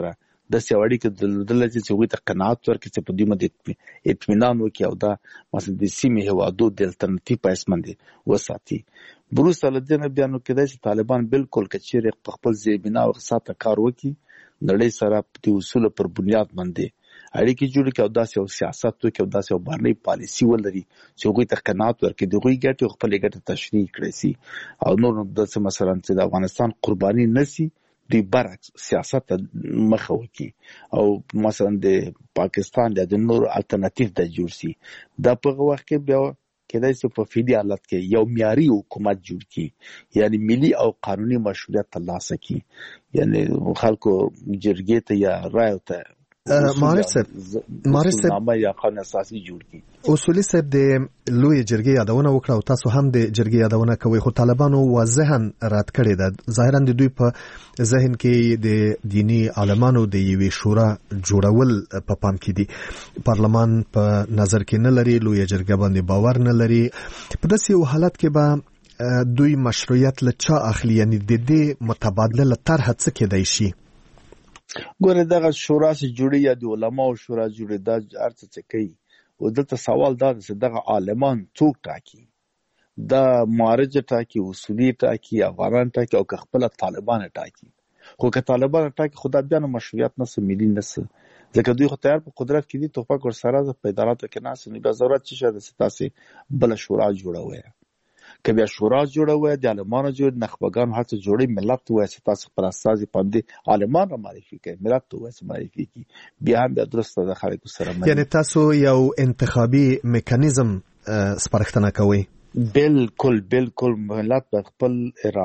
د سیاوړي کې د دلته چې وي ته قناعت ورکړي چې په دې مده اطمینان وکړي او دا مثلا د سیمې هوادو د الټرنیټیو په اساس باندې وساتي. بروس الدین بیانو کې چې طالبان بالکل کچیر په خپل زیبینا او ساته کار وکړي نړۍ سره په اصول پر بنیاد باندې اړیکې جوړ کړي او داسې یو سیاست وکړي او داسې یو بهرنۍ پالیسي ولري چې هغوی ته قناعت ورکړي د هغوی ګټې او خپلې ګټې تشریح کړی سي او نور داسې مثلا چې د افغانستان قرباني نه سي دوی برعکس سیاست مخه وکړي او مثلا د پاکستان د نور الټرنیټیو د جوړ سي دا په وخت کې بیا کېدای شي په فیدی حالت کې یو معیاري حکومت جوړ کړي یعنی ملي او قانوني مشروعیت ترلاسه کړي یعنی خلکو جرګې ته یا رایو ته مارس صاحب مارس صاحب نامه یا قانون اساسي جوړ کړي. اصولي صاحب د لوی جرګې یادونه وکړه او تاسو هم د جرګې یادونه کوي خو طالبانو واضحاً رد کړی ده ظاهراً د دوی په ذهن کې د دینی عالمانو د یوې شورا جوړول په پام کې دي پارلمان په نظر کې نه لري لوی جرګه باندې باور نه لري په داسې یو حالت کې به دوی مشروعیت له چا اخلي یعنی د دې متبادله له طرحه څه کېدای شي؟ ګوره دغه شورا چې جوړي یا د علماو شورا جوړي دا ارڅ څه کوي او دلته سوال دا چې دغه عالمان څوک ټاکي دا معارج ټاکي اصولي ټاکي افغانان ټاکي او که خپل طالبان ټاکي خو که طالبان ټاکي خدا بیا نو مشروعیت نه ملي نه ځکه دوی خو تیار په قدرت کې دي توفاق ور سره د پیداراتو کې ناس نه به ضرورت شي د ستاسي بل شورا جوړوي که بیا شورا جوړوي د عالمانو جوړ نخبگان هڅه جوړي ملت وایي ستاسو پر اساس باندې عالمان را معرفي کوي ملت وایي معرفي کوي بیا هم بیا درسته د خلکو سره یعنی تاسو یو انتخابي میکانیزم سپارښتنه کوي؟ بالکل بالکل ملت په خپل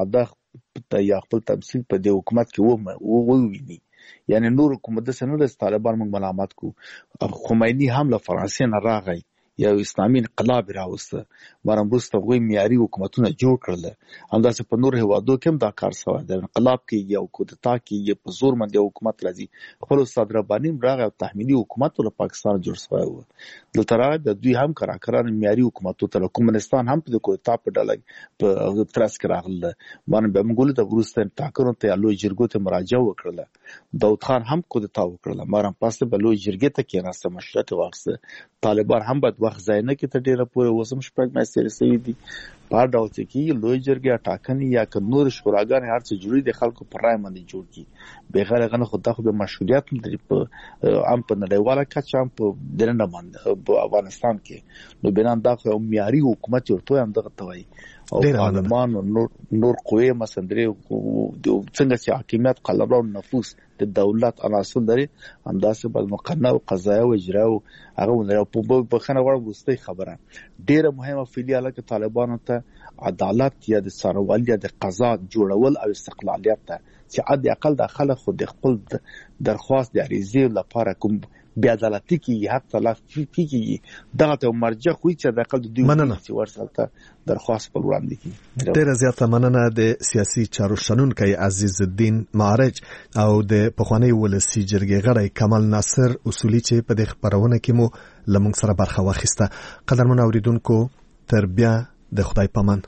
اراده یا خپل تمثيل په د حکومت کې و وویني یعنی نور حکومت سره د طالبان موږ ملامت کو خمینی هم له فرانسې نه راغی یا اسلامي انقلاب راوسته مرمبوسته غوي معیاري حکومتونه جوړ کړل همداسې په نور هوادو کې هم دا کار شوی د انقلاب کې یو کودتا کې په زور باندې حکومت راځي خپل استاد رباني راغی او تحمیلي حکومت له پاکستان جوړ شوی و دلته راغی د دوی هم کراکران معیاري حکومتو ته کومنستان هم په کودتا په ډله په ترڅ کې راغله باندې به موږ له ورستان ټاکنو ته لوی جرګو ته مراجعه وکړه داود خان هم کودتا وکړه مارم پاسه به لوی جرګې ته کې ناسه مشرت واغسته طالبان هم بد وخت ځای نه کې ته ډیره پوره وسم شپږ میاشتې رسېدي دي په ډول چې لوی جرګې ټاکنې یا که نور شوراګانې هر څه جوړي د خلکو پر رای باندې جوړ کی بغیر غنه خو دا خو به مشروعیت لري په ام په نړیواله کچه هم په درنه باندې په افغانستان کې نو بنان دا خو معیاري حکومت ورته هم دغه توي او عالمان نور نور قوی مسندري څنګه چې حاکمیت قلمرو نفوذ د دولت عناصر لري همداسې بل مقننه او قضایي او اجرا او هغه نه په بخنه وړ وستي خبره ډیره مهمه فعالیت کې طالبانو ته عدالت یا د سروال یا د قضا جوړول او استقلالیت ته چې عادي اقل د خلک خو د خپل درخواست د عریضې لپاره کوم بیا عدالتي کې حتی لا فيږي دغه ته مرجع خو چې د اقل د دوی چې ورسره درخواست پر وړاندې کی ډیره زیاته مننه د سیاسي چارو شنونکي عزیز الدین معرج او د پخوانی ولسی جرګې غړی کمال ناصر اصولي چې په دغه خبرونه کې مو لمونږ سره برخه واخیسته قدرمن اوریدونکو تر بیا د خدای پامان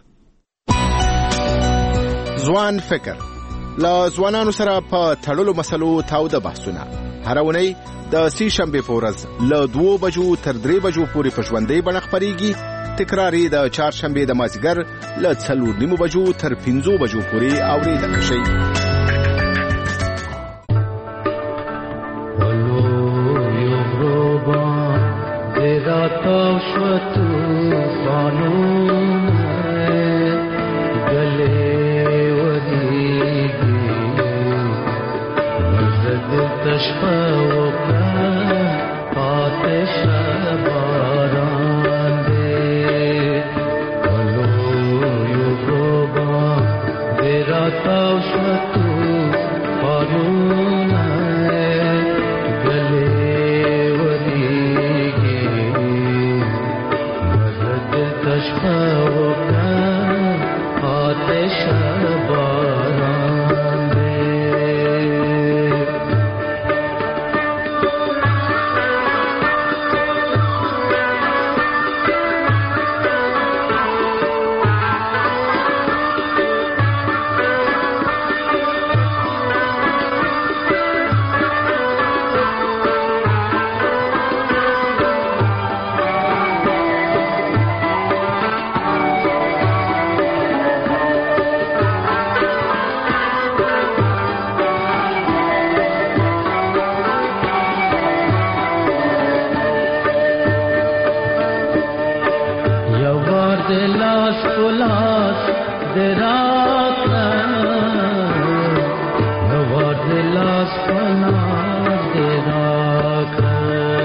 ځوان فکر لا ځوانانو سره په تړلو مسلو تاوده بحثونه هرونی د سی شنبه فورز له دوه بجو تر درې بجو پورې په ژوندۍ بڼه خبريږي تکراری د چهار شنبه د مازیګر له څلور نیمو بجو تر پنځو بجو پورې اوریدل شي ولو یو غروبا دیراتو شوتو قانون گلے تشفى آتش باران دے ولو یوروبا دیرا تاوشتو قانون گلے وریگی مزد تشفى آتش باران دے پلاس دراکنا یوار دلاس پلاس دراکنا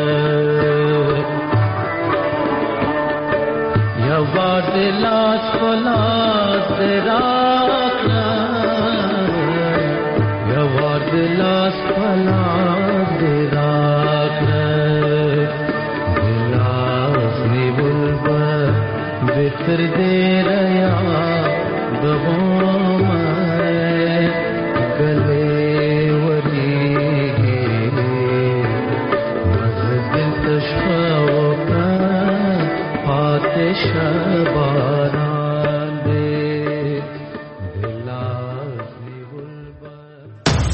یوار دلاس پلاس دراکنا یوار دلاس پلاس